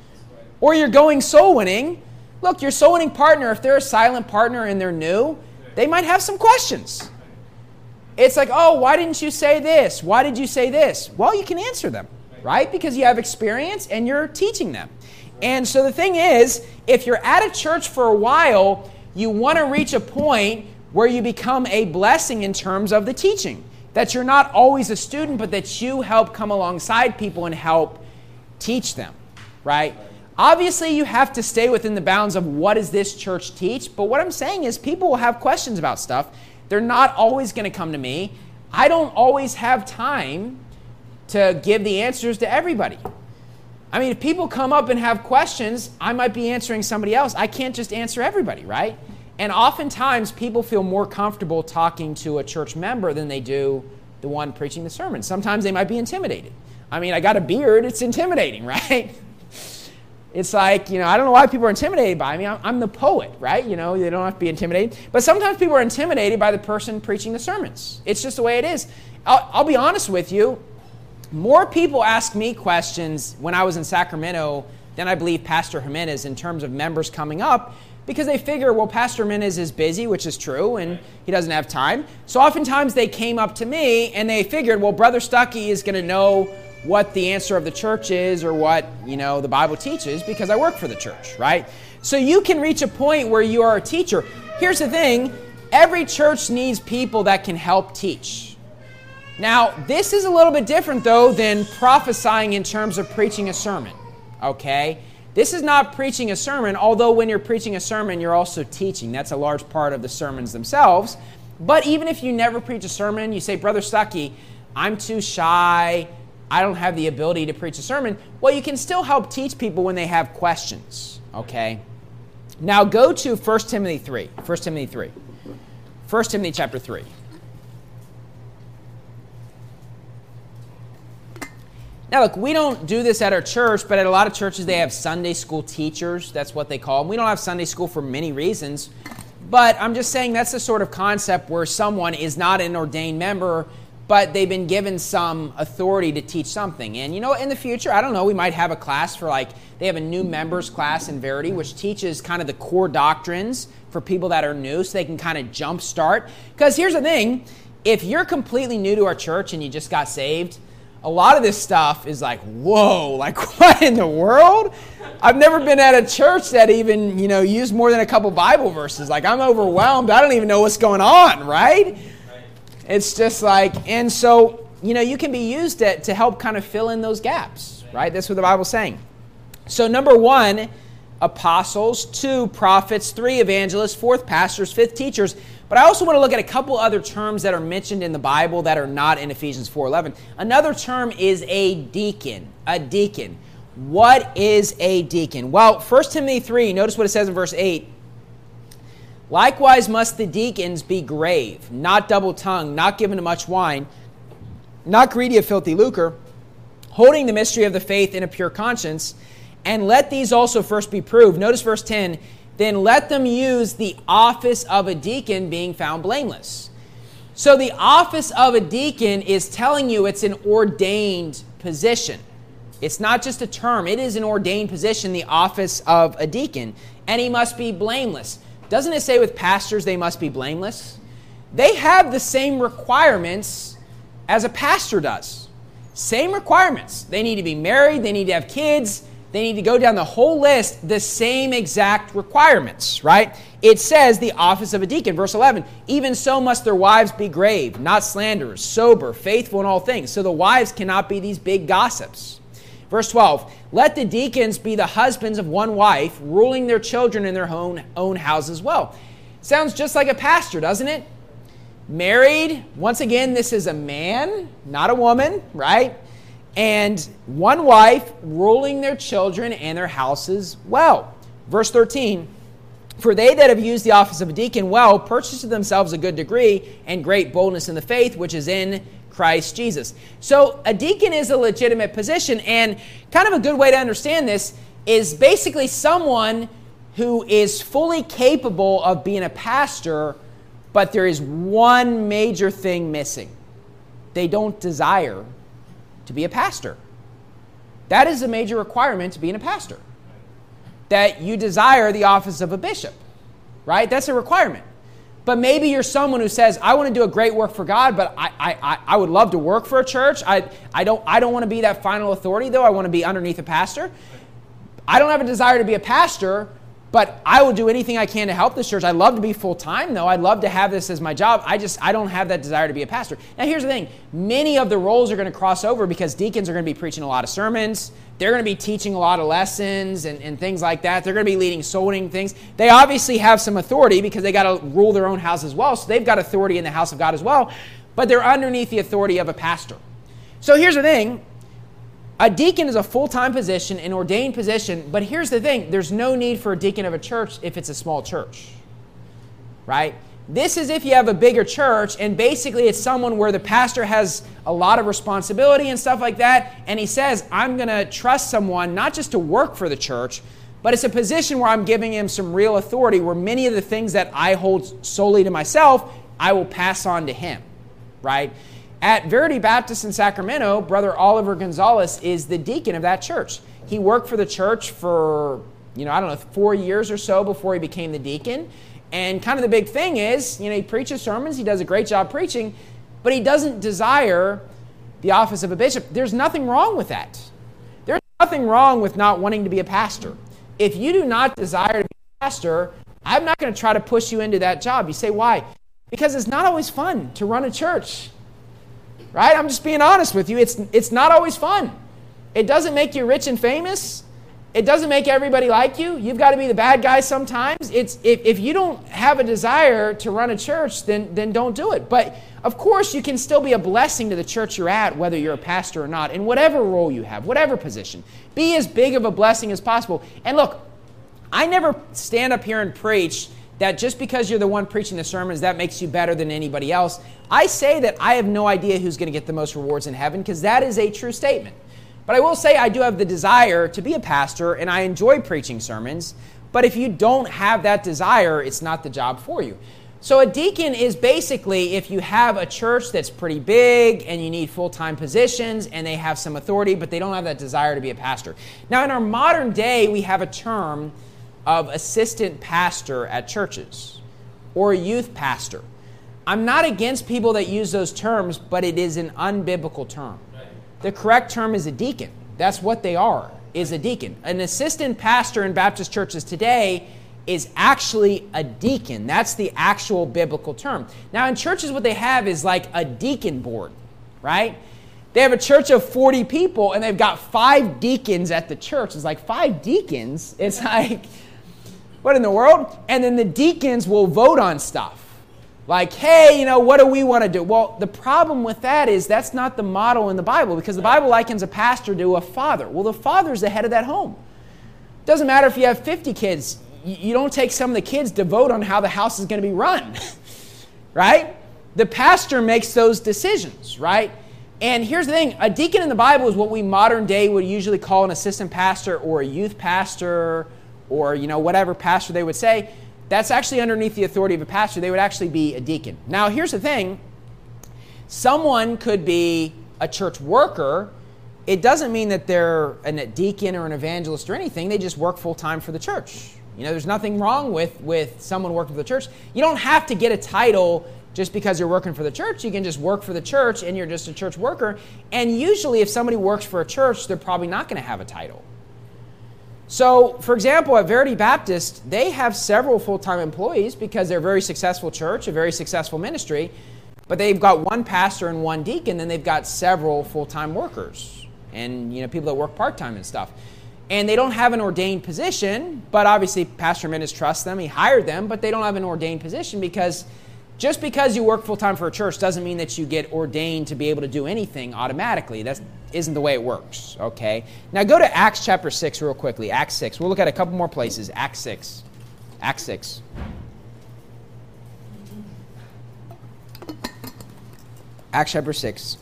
Or you're going soul winning. Look, your soul winning partner, if they're a silent partner and they're new, they might have some questions. It's like, oh, why didn't you say this? Why did you say this? Well, you can answer them, right? Because you have experience and you're teaching them. And so the thing is, if you're at a church for a while, you want to reach a point where you become a blessing in terms of the teaching. That you're not always a student, but that you help come alongside people and help teach them, right? Obviously, you have to stay within the bounds of what does this church teach, but what I'm saying is people will have questions about stuff. They're not always going to come to me. I don't always have time to give the answers to everybody. I mean, if people come up and have questions, I might be answering somebody else. I can't just answer everybody, right? And oftentimes, people feel more comfortable talking to a church member than they do the one preaching the sermon. Sometimes they might be intimidated. I mean, I got a beard. It's intimidating, right? It's like, you know, I don't know why people are intimidated by me. I'm, I'm the poet, right? You know, they don't have to be intimidated. But sometimes people are intimidated by the person preaching the sermons. It's just the way it is. I'll, I'll be honest with you. More people ask me questions when I was in Sacramento than I believe Pastor Jimenez in terms of members coming up because they figure, well, Pastor Jimenez is busy, which is true, and he doesn't have time. So oftentimes they came up to me and they figured, well, Brother Stuckey is going to know what the answer of the church is or what, you know, the Bible teaches because I work for the church, right? So you can reach a point where you are a teacher. Here's the thing. Every church needs people that can help teach. Now, this is a little bit different, though, than prophesying in terms of preaching a sermon, okay? This is not preaching a sermon, although when you're preaching a sermon, you're also teaching. That's a large part of the sermons themselves. But even if you never preach a sermon, you say, Brother Stuckey, I'm too shy, I don't have the ability to preach a sermon. Well, you can still help teach people when they have questions, okay? Now, go to First Timothy three. First Timothy three. First Timothy chapter three. Now, look, we don't do this at our church, but at a lot of churches, they have Sunday school teachers. That's what they call them. We don't have Sunday school for many reasons, but I'm just saying that's the sort of concept where someone is not an ordained member, but they've been given some authority to teach something. And, you know, in the future, I don't know, we might have a class for, like, they have a new members class in Verity, which teaches kind of the core doctrines for people that are new so they can kind of jump start. Because here's the thing, if you're completely new to our church and you just got saved, a lot of this stuff is like, whoa, like what in the world? I've never been at a church that even, you know, used more than a couple Bible verses. Like, I'm overwhelmed. I don't even know what's going on, right? It's just like, and so, you know, you can be used to, to help kind of fill in those gaps, right? That's what the Bible's saying. So number one, apostles. Two, prophets. Three, evangelists. Fourth, pastors. Fifth, teachers. But I also want to look at a couple other terms that are mentioned in the Bible that are not in Ephesians four eleven. Another term is a deacon. A deacon. What is a deacon? Well, First Timothy three, notice what it says in verse eight. Likewise must the deacons be grave, not double-tongued, not given to much wine, not greedy of filthy lucre, holding the mystery of the faith in a pure conscience, and let these also first be proved. Notice verse ten. Then let them use the office of a deacon being found blameless. So the office of a deacon is telling you it's an ordained position. It's not just a term. It is an ordained position, the office of a deacon. And he must be blameless. Doesn't it say with pastors they must be blameless? They have the same requirements as a pastor does. Same requirements. They need to be married. They need to have kids. They need to go down the whole list, the same exact requirements, right? It says the office of a deacon, verse eleven, even so must their wives be grave, not slanderers, sober, faithful in all things. So the wives cannot be these big gossips. Verse twelve, let the deacons be the husbands of one wife, ruling their children in their own, own house as well. Sounds just like a pastor, doesn't it? Married, once again, this is a man, not a woman, right? and one wife ruling their children and their houses well. Verse thirteen, for they that have used the office of a deacon well purchase to themselves a good degree and great boldness in the faith which is in Christ Jesus. So a deacon is a legitimate position, and kind of a good way to understand this is basically someone who is fully capable of being a pastor, but there is one major thing missing. They don't desire to be a pastor. That is a major requirement to being a pastor. That you desire the office of a bishop, right? That's a requirement. But maybe you're someone who says, I want to do a great work for God, but I I, I would love to work for a church. I, I don't I don't want to be that final authority, though. I want to be underneath a pastor. I don't have a desire to be a pastor, but I will do anything I can to help this church. I'd love to be full-time, though. I'd love to have this as my job. I just, I don't have that desire to be a pastor. Now, here's the thing. Many of the roles are going to cross over because deacons are going to be preaching a lot of sermons. They're going to be teaching a lot of lessons and, and things like that. They're going to be leading soul winning things. They obviously have some authority because they got to rule their own house as well. So they've got authority in the house of God as well. But they're underneath the authority of a pastor. So here's the thing. A deacon is a full-time position, an ordained position, but here's the thing. There's no need for a deacon of a church if it's a small church, right? This is if you have a bigger church, and basically it's someone where the pastor has a lot of responsibility and stuff like that, and he says, I'm going to trust someone not just to work for the church, but it's a position where I'm giving him some real authority, where many of the things that I hold solely to myself, I will pass on to him, right? At Verity Baptist in Sacramento, Brother Oliver Gonzalez is the deacon of that church. He worked for the church for, you know, I don't know, four years or so before he became the deacon. And kind of the big thing is, you know, he preaches sermons, he does a great job preaching, but he doesn't desire the office of a bishop. There's nothing wrong with that. There's nothing wrong with not wanting to be a pastor. If you do not desire to be a pastor, I'm not going to try to push you into that job. You say, why? Because it's not always fun to run a church. Right? I'm just being honest with you. It's it's not always fun. It doesn't make you rich and famous. It doesn't make everybody like you. You've got to be the bad guy sometimes. It's if, if you don't have a desire to run a church, then, then don't do it. But of course, you can still be a blessing to the church you're at, whether you're a pastor or not, in whatever role you have, whatever position. Be as big of a blessing as possible. And look, I never stand up here and preach that just because you're the one preaching the sermons, that makes you better than anybody else. I say that I have no idea who's going to get the most rewards in heaven, because that is a true statement. But I will say I do have the desire to be a pastor, and I enjoy preaching sermons. But if you don't have that desire, it's not the job for you. So a deacon is basically if you have a church that's pretty big and you need full-time positions and they have some authority, but they don't have that desire to be a pastor. Now, in our modern day, we have a term of assistant pastor at churches or a youth pastor. I'm not against people that use those terms, but it is an unbiblical term. The correct term is a deacon. That's what they are, is a deacon. An assistant pastor in Baptist churches today is actually a deacon. That's the actual biblical term. Now, in churches, what they have is like a deacon board, right? They have a church of forty people, and they've got five deacons at the church. It's like, five deacons? It's like, what in the world? And then the deacons will vote on stuff. Like, hey, you know, what do we want to do? Well, the problem with that is that's not the model in the Bible, because the Bible likens a pastor to a father. Well, the father's the head of that home. It doesn't matter if you have fifty kids. You don't take some of the kids to vote on how the house is going to be run, right? The pastor makes those decisions, right? And here's the thing. A deacon in the Bible is what we modern day would usually call an assistant pastor or a youth pastor or, you know, whatever pastor they would say. That's actually underneath the authority of a pastor. They would actually be a deacon. Now, here's the thing. Someone could be a church worker. It doesn't mean that they're a deacon or an evangelist or anything. They just work full-time for the church. You know, there's nothing wrong with, with someone working for the church. You don't have to get a title just because you're working for the church. You can just work for the church and you're just a church worker. And usually if somebody works for a church, they're probably not going to have a title. So, for example, at Verity Baptist, they have several full-time employees because they're a very successful church, a very successful ministry, but they've got one pastor and one deacon, then they've got several full-time workers and, you know, people that work part-time and stuff. And they don't have an ordained position, but obviously Pastor Minnis trusts them. He hired them, but they don't have an ordained position because Just because you work full-time for a church doesn't mean that you get ordained to be able to do anything automatically. That isn't the way it works, okay? Now go to Acts chapter six real quickly. Acts six. We'll look at a couple more places. Acts six. Acts six. Acts chapter six.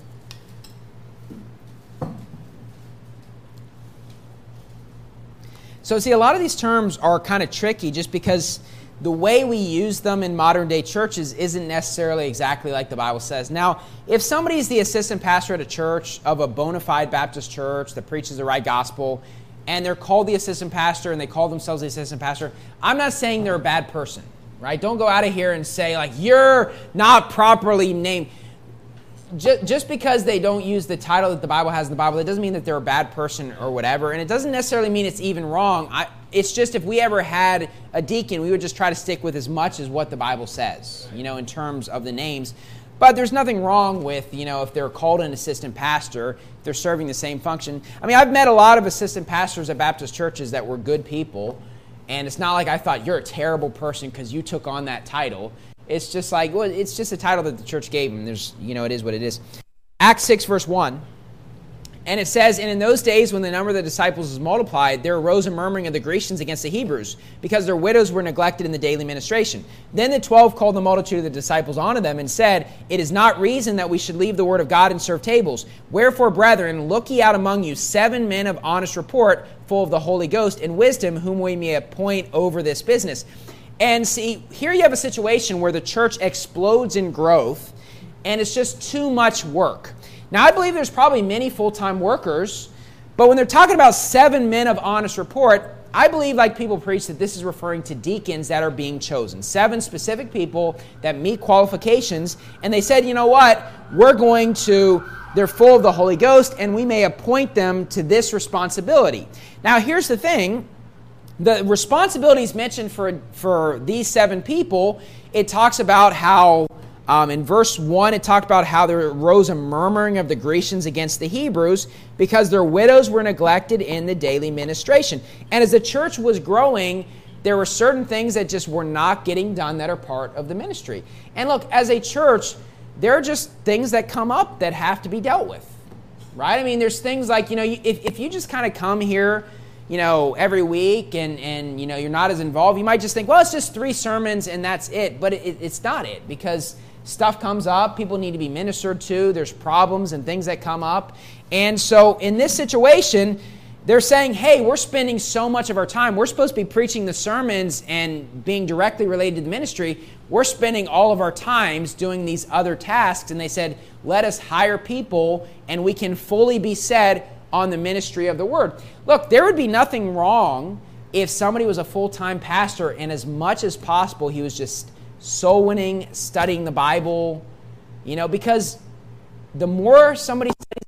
So see, a lot of these terms are kind of tricky just because the way we use them in modern day churches isn't necessarily exactly like the Bible says. Now, if somebody's the assistant pastor at a church of a bona fide Baptist church that preaches the right gospel, and they're called the assistant pastor and they call themselves the assistant pastor, I'm not saying they're a bad person, right? Don't go out of here and say, like, you're not properly named. Just because they don't use the title that the Bible has in the Bible, it doesn't mean that they're a bad person or whatever. And it doesn't necessarily mean it's even wrong. I, it's just if we ever had a deacon, we would just try to stick with as much as what the Bible says, you know, in terms of the names. But there's nothing wrong with, you know, if they're called an assistant pastor, if they're serving the same function. I mean, I've met a lot of assistant pastors at Baptist churches that were good people. And it's not like I thought you're a terrible person because you took on that title. It's just like, well, it's just a title that the church gave him. There's, you know, it is what it is. Acts six, verse one. And it says, and in those days when the number of the disciples was multiplied, there arose a murmuring of the Grecians against the Hebrews, because their widows were neglected in the daily ministration. Then the twelve called the multitude of the disciples unto them and said, it is not reason that we should leave the word of God and serve tables. Wherefore, brethren, look ye out among you seven men of honest report, full of the Holy Ghost and wisdom, whom we may appoint over this business. And see, here you have a situation where the church explodes in growth, and it's just too much work. Now, I believe there's probably many full-time workers, but when they're talking about seven men of honest report, I believe, like people preach, that this is referring to deacons that are being chosen. Seven specific people that meet qualifications, and they said, you know what, we're going to, they're full of the Holy Ghost, and we may appoint them to this responsibility. Now, here's the thing. The responsibilities mentioned for, for these seven people, it talks about how, um, in verse one, it talked about how there arose a murmuring of the Grecians against the Hebrews because their widows were neglected in the daily ministration. And as the church was growing, there were certain things that just were not getting done that are part of the ministry. And look, as a church, there are just things that come up that have to be dealt with, right? I mean, there's things like, you know, if, if you just kind of come here, you know, every week and, and, you know, you're not as involved, you might just think, well, it's just three sermons and that's it. But it, it's not it, because stuff comes up. People need to be ministered to. There's problems and things that come up. And so in this situation, they're saying, hey, we're spending so much of our time. We're supposed to be preaching the sermons and being directly related to the ministry. We're spending all of our times doing these other tasks. And they said, let us hire people and we can fully be set on the ministry of the word. Look, there would be nothing wrong if somebody was a full-time pastor and as much as possible he was just soul winning, studying the Bible, you know, because the more somebody studies,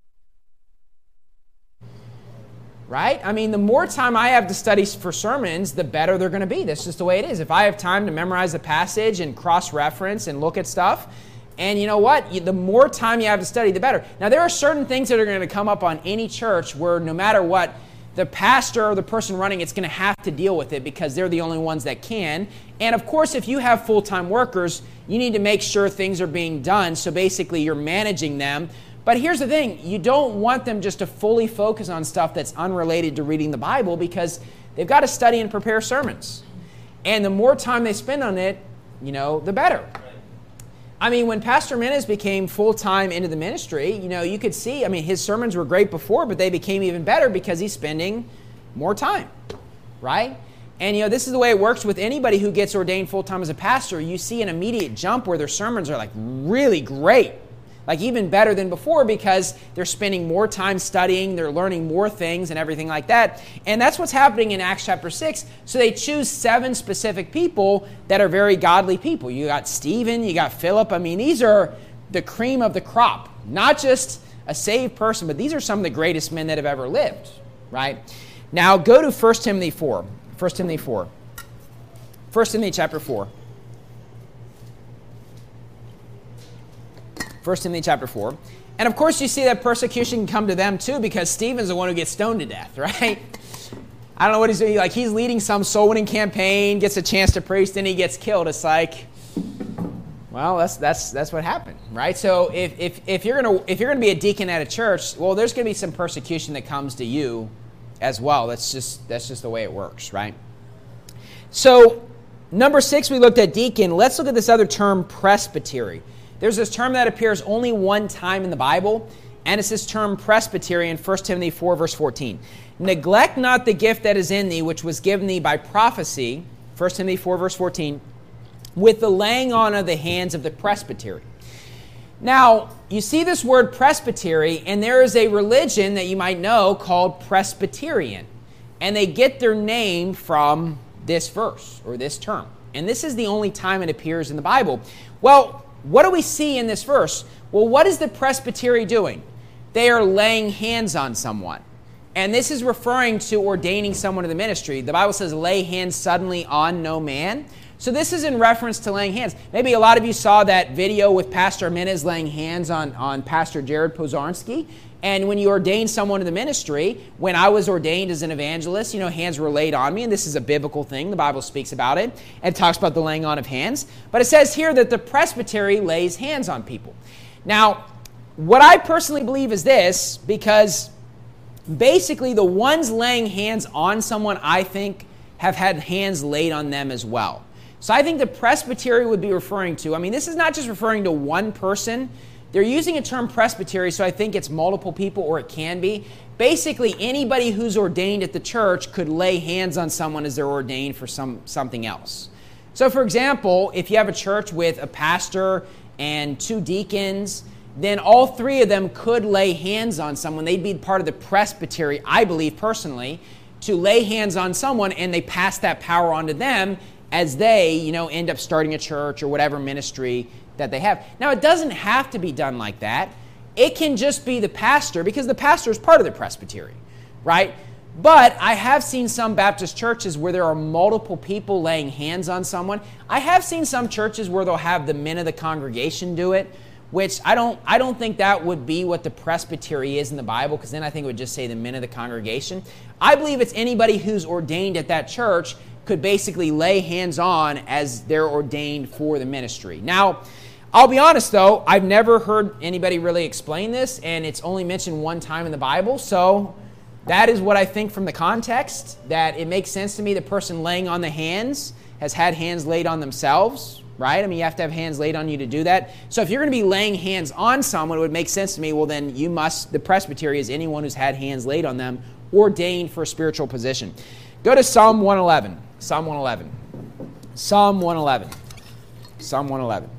right? I mean, the more time I have to study for sermons, the better they're going to be. That's just the way it is. If I have time to memorize the passage and cross-reference and look at stuff, and you know what? The more time you have to study, the better. Now, there are certain things that are going to come up on any church where no matter what, the pastor or the person running it's going to have to deal with it because they're the only ones that can. And of course, if you have full-time workers, you need to make sure things are being done. So basically, you're managing them. But here's the thing. You don't want them just to fully focus on stuff that's unrelated to reading the Bible because they've got to study and prepare sermons. And the more time they spend on it, you know, the better. I mean, when Pastor Menes became full-time into the ministry, you know, you could see, I mean, his sermons were great before, but they became even better because he's spending more time, right? And, you know, this is the way it works with anybody who gets ordained full-time as a pastor. You see an immediate jump where their sermons are, like, really great, like even better than before because they're spending more time studying, they're learning more things and everything like that. And that's what's happening in Acts chapter six. So they choose seven specific people that are very godly people. You got Stephen, you got Philip. I mean, these are the cream of the crop, not just a saved person, but these are some of the greatest men that have ever lived, right? Now go to First Timothy four. First Timothy four. First Timothy chapter four. First Timothy chapter four. And of course you see that persecution can come to them too because Stephen's the one who gets stoned to death, right? I don't know what he's doing. Like he's leading some soul winning campaign, gets a chance to preach, then he gets killed. It's like, Well, that's that's that's what happened, right? So if if if you're gonna if you're gonna be a deacon at a church, well, there's gonna be some persecution that comes to you as well. That's just that's just the way it works, right? So number six, we looked at deacon. Let's look at this other term, presbytery. There's this term that appears only one time in the Bible, and it's this term presbytery in First Timothy four, verse fourteen. Neglect not the gift that is in thee, which was given thee by prophecy, First Timothy four, verse fourteen, with the laying on of the hands of the presbytery. Now, you see this word presbytery, and there is a religion that you might know called Presbyterian. And they get their name from this verse, or this term. And this is the only time it appears in the Bible. Well, what do we see in this verse? Well, what is the presbytery doing? They are laying hands on someone. And this is referring to ordaining someone to the ministry. The Bible says, lay hands suddenly on no man. So this is in reference to laying hands. Maybe a lot of you saw that video with Pastor Minez laying hands on, on Pastor Jared Pozarski. And when you ordain someone to the ministry, when I was ordained as an evangelist, you know, hands were laid on me, and this is a biblical thing. The Bible speaks about it, and it talks about the laying on of hands. But it says here that the presbytery lays hands on people. Now, what I personally believe is this, because basically the ones laying hands on someone, I think, have had hands laid on them as well. So I think the presbytery would be referring to, I mean, this is not just referring to one person. They're using a term presbytery, so I think it's multiple people, or it can be. Basically, anybody who's ordained at the church could lay hands on someone as they're ordained for some something else. So, for example, if you have a church with a pastor and two deacons, then all three of them could lay hands on someone. They'd be part of the presbytery, I believe personally, to lay hands on someone, and they pass that power on to them as they, you know, end up starting a church or whatever ministry that they have. Now, it doesn't have to be done like that. It can just be the pastor, because the pastor is part of the presbytery, right? But I have seen some Baptist churches where there are multiple people laying hands on someone. I have seen some churches where they'll have the men of the congregation do it, which I don't I don't think that would be what the presbytery is in the Bible, because then I think it would just say the men of the congregation. I believe it's anybody who's ordained at that church could basically lay hands on as they're ordained for the ministry. Now, I'll be honest though, I've never heard anybody really explain this, and it's only mentioned one time in the Bible, so that is what I think from the context, that it makes sense to me the person laying on the hands has had hands laid on themselves, right? I mean, you have to have hands laid on you to do that. So if you're going to be laying hands on someone, it would make sense to me, well then you must, the presbytery is anyone who's had hands laid on them, ordained for a spiritual position. Go to Psalm one eleven. Psalm one eleven. Psalm one eleven. Psalm one eleven.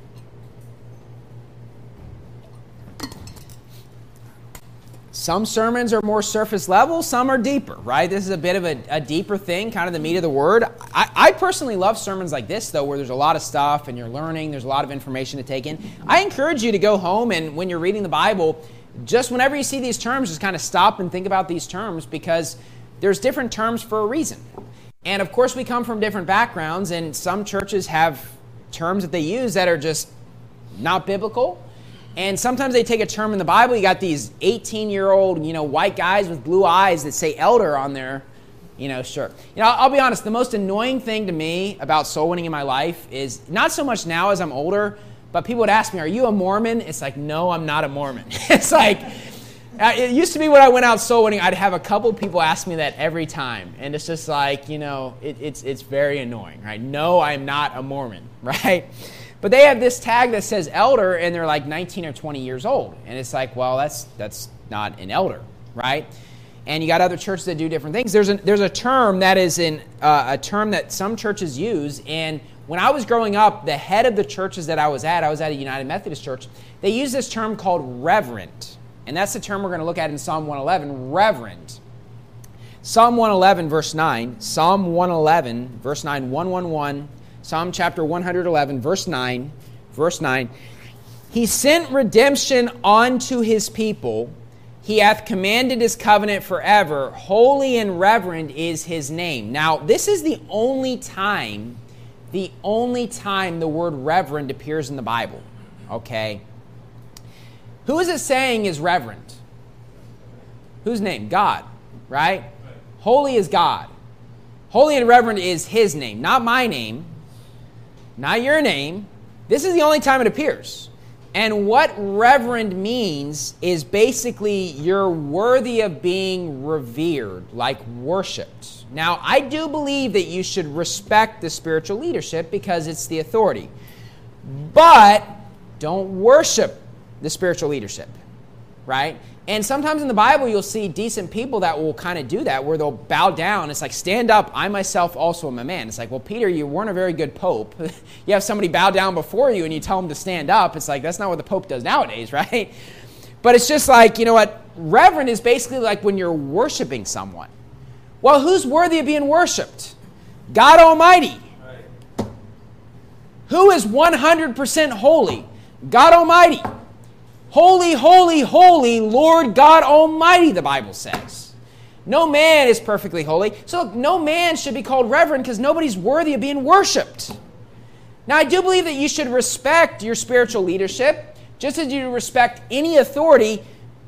Some sermons are more surface level, some are deeper, right? This is a bit of a, a deeper thing, kind of the meat of the word. I, I personally love sermons like this, though, where there's a lot of stuff and you're learning, there's a lot of information to take in. I encourage you to go home and when you're reading the Bible, just whenever you see these terms, just kind of stop and think about these terms, because there's different terms for a reason. And of course, we come from different backgrounds, and some churches have terms that they use that are just not biblical. And sometimes they take a term in the Bible. You got these eighteen-year-old, you know, white guys with blue eyes that say elder on their, you know, shirt. You know, I'll be honest, the most annoying thing to me about soul winning in my life is not so much now as I'm older, but people would ask me, are you a Mormon? It's like, no, I'm not a Mormon. It's like, it used to be when I went out soul winning, I'd have a couple people ask me that every time. And it's just like, you know, it, it's it's very annoying, right? No, I'm not a Mormon, right? But they have this tag that says elder, and they're like nineteen or twenty years old. And it's like, well, that's that's not an elder, right? And you got other churches that do different things. There's a, there's a term that is in uh, a term that some churches use. And when I was growing up, the head of the churches that I was at, I was at a United Methodist church, they use this term called reverend. And that's the term we're going to look at in Psalm one eleven, reverend. Psalm one eleven, verse nine. Psalm one eleven, verse nine, one eleven. Psalm chapter one eleven, verse nine, verse nine. He sent redemption unto his people. He hath commanded his covenant forever. Holy and reverend is his name. Now, this is the only time, the only time the word reverend appears in the Bible. Okay? Who is it saying is reverend? Whose name? God, right? Holy is God. Holy and reverend is his name, not my name. Not your name, This is the only time it appears. And what reverend means is basically you're worthy of being revered, like worshiped. Now, I do believe that you should respect the spiritual leadership because it's the authority. But don't worship the spiritual leadership, right? And sometimes in the Bible, you'll see decent people that will kind of do that, where they'll bow down. It's like, stand up, I myself also am a man. It's like, well, Peter, you weren't a very good pope. You have somebody bow down before you and you tell them to stand up. It's like, that's not what the pope does nowadays, right? But it's just like, you know what? Reverend is basically like when you're worshiping someone. Well, who's worthy of being worshiped? God Almighty. Right. Who is one hundred percent holy? God Almighty. Holy, holy, holy, Lord God Almighty, the Bible says. No man is perfectly holy. So look, no man should be called reverend because nobody's worthy of being worshipped. Now, I do believe that you should respect your spiritual leadership, just as you respect any authority,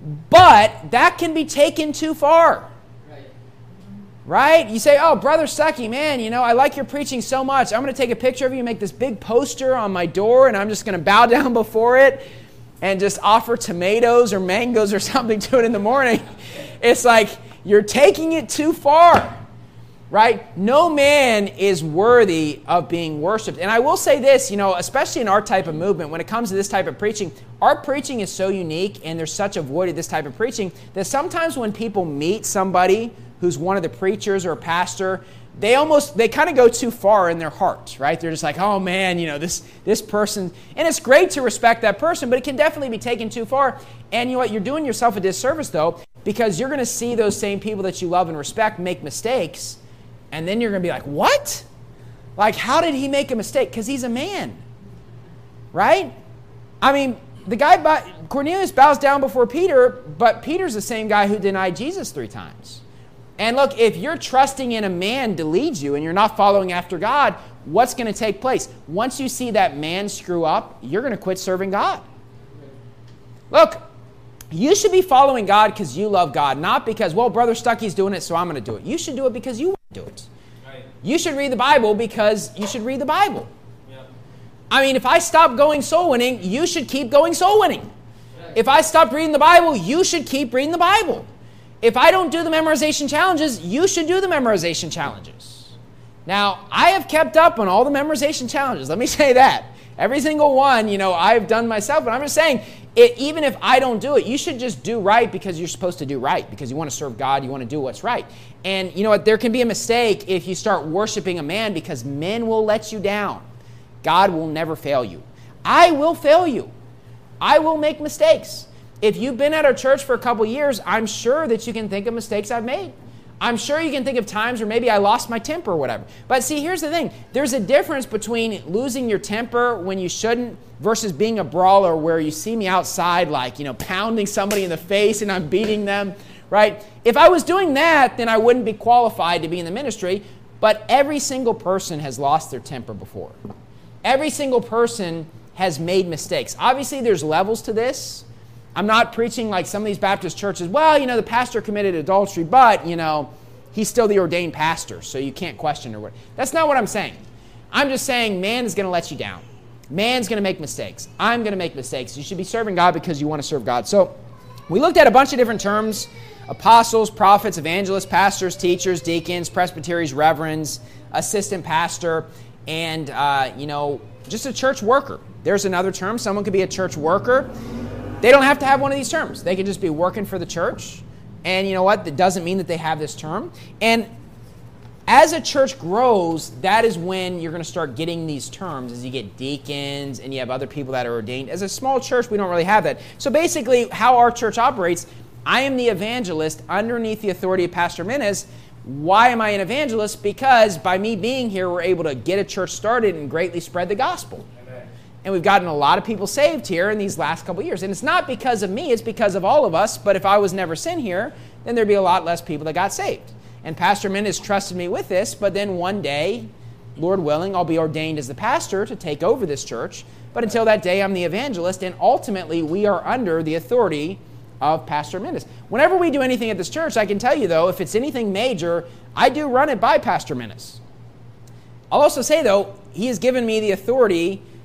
but that can be taken too far. Right? Right? You say, oh, Brother Stuckey, man, you know, I like your preaching so much. I'm going to take a picture of you, make this big poster on my door, and I'm just going to bow down before it and just offer tomatoes or mangoes or something to it in the morning. It's like you're taking it too far, right? No man is worthy of being worshipped. And I will say this, you know, especially in our type of movement, when it comes to this type of preaching, our preaching is so unique and there's such a void of this type of preaching that sometimes when people meet somebody who's one of the preachers or a pastor, they almost, they kind of go too far in their heart, right? They're just like, oh man, you know, this this person, and it's great to respect that person, but it can definitely be taken too far. And you know what, you're doing yourself a disservice though, because you're going to see those same people that you love and respect make mistakes, and then you're going to be like, what? Like, how did he make a mistake? Because he's a man, right? I mean, the guy, Cornelius bows down before Peter, but Peter's the same guy who denied Jesus three times. And look, if you're trusting in a man to lead you and you're not following after God, what's going to take place? Once you see that man screw up, you're going to quit serving God. Look, you should be following God because you love God, not because, well, Brother Stuckey's doing it, so I'm going to do it. You should do it because you want to do it. Right. You should read the Bible because you should read the Bible. Yeah. I mean, if I stop going soul winning, you should keep going soul winning. Right. If I stopped reading the Bible, you should keep reading the Bible. If I don't do the memorization challenges, you should do the memorization challenges. Now, I have kept up on all the memorization challenges. Let me say that. Every single one, you know, I've done myself. But I'm just saying, it, even if I don't do it, you should just do right because you're supposed to do right. Because you want to serve God, you want to do what's right. And you know what? There can be a mistake if you start worshiping a man because men will let you down. God will never fail you. I will fail you. I will make mistakes. If you've been at our church for a couple years, I'm sure that you can think of mistakes I've made. I'm sure you can think of times where maybe I lost my temper or whatever. But see, here's the thing. There's a difference between losing your temper when you shouldn't versus being a brawler where you see me outside like, you know, pounding somebody in the face and I'm beating them, right? If I was doing that, then I wouldn't be qualified to be in the ministry. But every single person has lost their temper before. Every single person has made mistakes. Obviously, there's levels to this. I'm not preaching like some of these Baptist churches, well, you know, the pastor committed adultery, but, you know, he's still the ordained pastor, so you can't question or what. That's not what I'm saying. I'm just saying man is going to let you down. Man's going to make mistakes. I'm going to make mistakes. You should be serving God because you want to serve God. So we looked at a bunch of different terms: apostles, prophets, evangelists, pastors, teachers, deacons, presbyteries, reverends, assistant pastor, and, uh, you know, just a church worker. There's another term. Someone could be a church worker. They don't have to have one of these terms. They can just be working for the church. And you know what? That doesn't mean that they have this term. And as a church grows, that is when you're going to start getting these terms as you get deacons and you have other people that are ordained. As a small church, we don't really have that. So basically, how our church operates, I am the evangelist underneath the authority of Pastor Menes. Why am I an evangelist? Because by me being here, we're able to get a church started and greatly spread the gospel. And we've gotten a lot of people saved here in these last couple of years. And it's not because of me, it's because of all of us. But if I was never sent here, then there'd be a lot less people that got saved. And Pastor Menes trusted me with this, but then one day, Lord willing, I'll be ordained as the pastor to take over this church. But until that day, I'm the evangelist, and ultimately, we are under the authority of Pastor Menes. Whenever we do anything at this church, I can tell you, though, if it's anything major, I do run it by Pastor Menes. I'll also say, though, he has given me the authority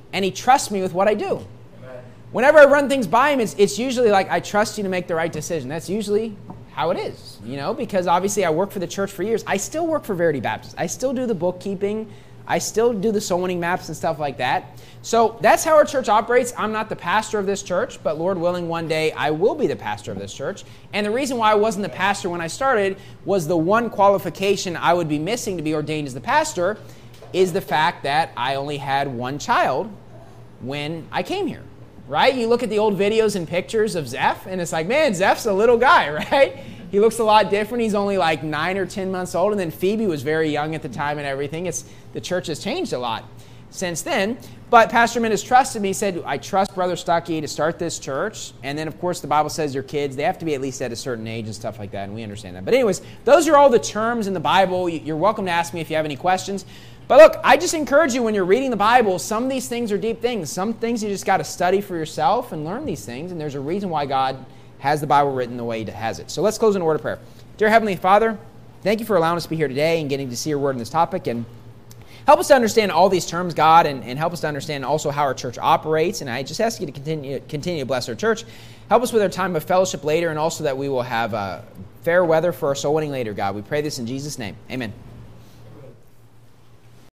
and he trusts me with what I do. Amen. Whenever I run things by him, it's, it's usually like, I trust you to make the right decision. That's usually how it is, you know, because obviously I worked for the church for years. I still work for Verity Baptist. I still do the bookkeeping. I still do the soul winning maps and stuff like that. So that's how our church operates. I'm not the pastor of this church, but Lord willing, one day I will be the pastor of this church. And the reason why I wasn't the pastor when I started was the one qualification I would be missing to be ordained as the pastor is the fact that I only had one child when I came here, right? You look at the old videos and pictures of Zeph, and it's like, man, Zeph's a little guy, right? He looks a lot different. He's only like nine or ten months old, and then Phoebe was very young at the time and everything. It's the church has changed a lot since then. But Pastor Min has trusted me. He said, I trust Brother Stuckey to start this church. And then, of course, the Bible says your kids, they have to be at least at a certain age and stuff like that, and we understand that. But anyways, those are all the terms in the Bible. You're welcome to ask me if you have any questions. But look, I just encourage you when you're reading the Bible, some of these things are deep things. Some things you just got to study for yourself and learn these things. And there's a reason why God has the Bible written the way He has it. So let's close in a word of prayer. Dear Heavenly Father, thank you for allowing us to be here today and getting to see your word on this topic. And help us to understand all these terms, God, and, and help us to understand also how our church operates. And I just ask you to continue, continue to bless our church. Help us with our time of fellowship later, and also that we will have uh, fair weather for our soul winning later, God. We pray this in Jesus' name. Amen.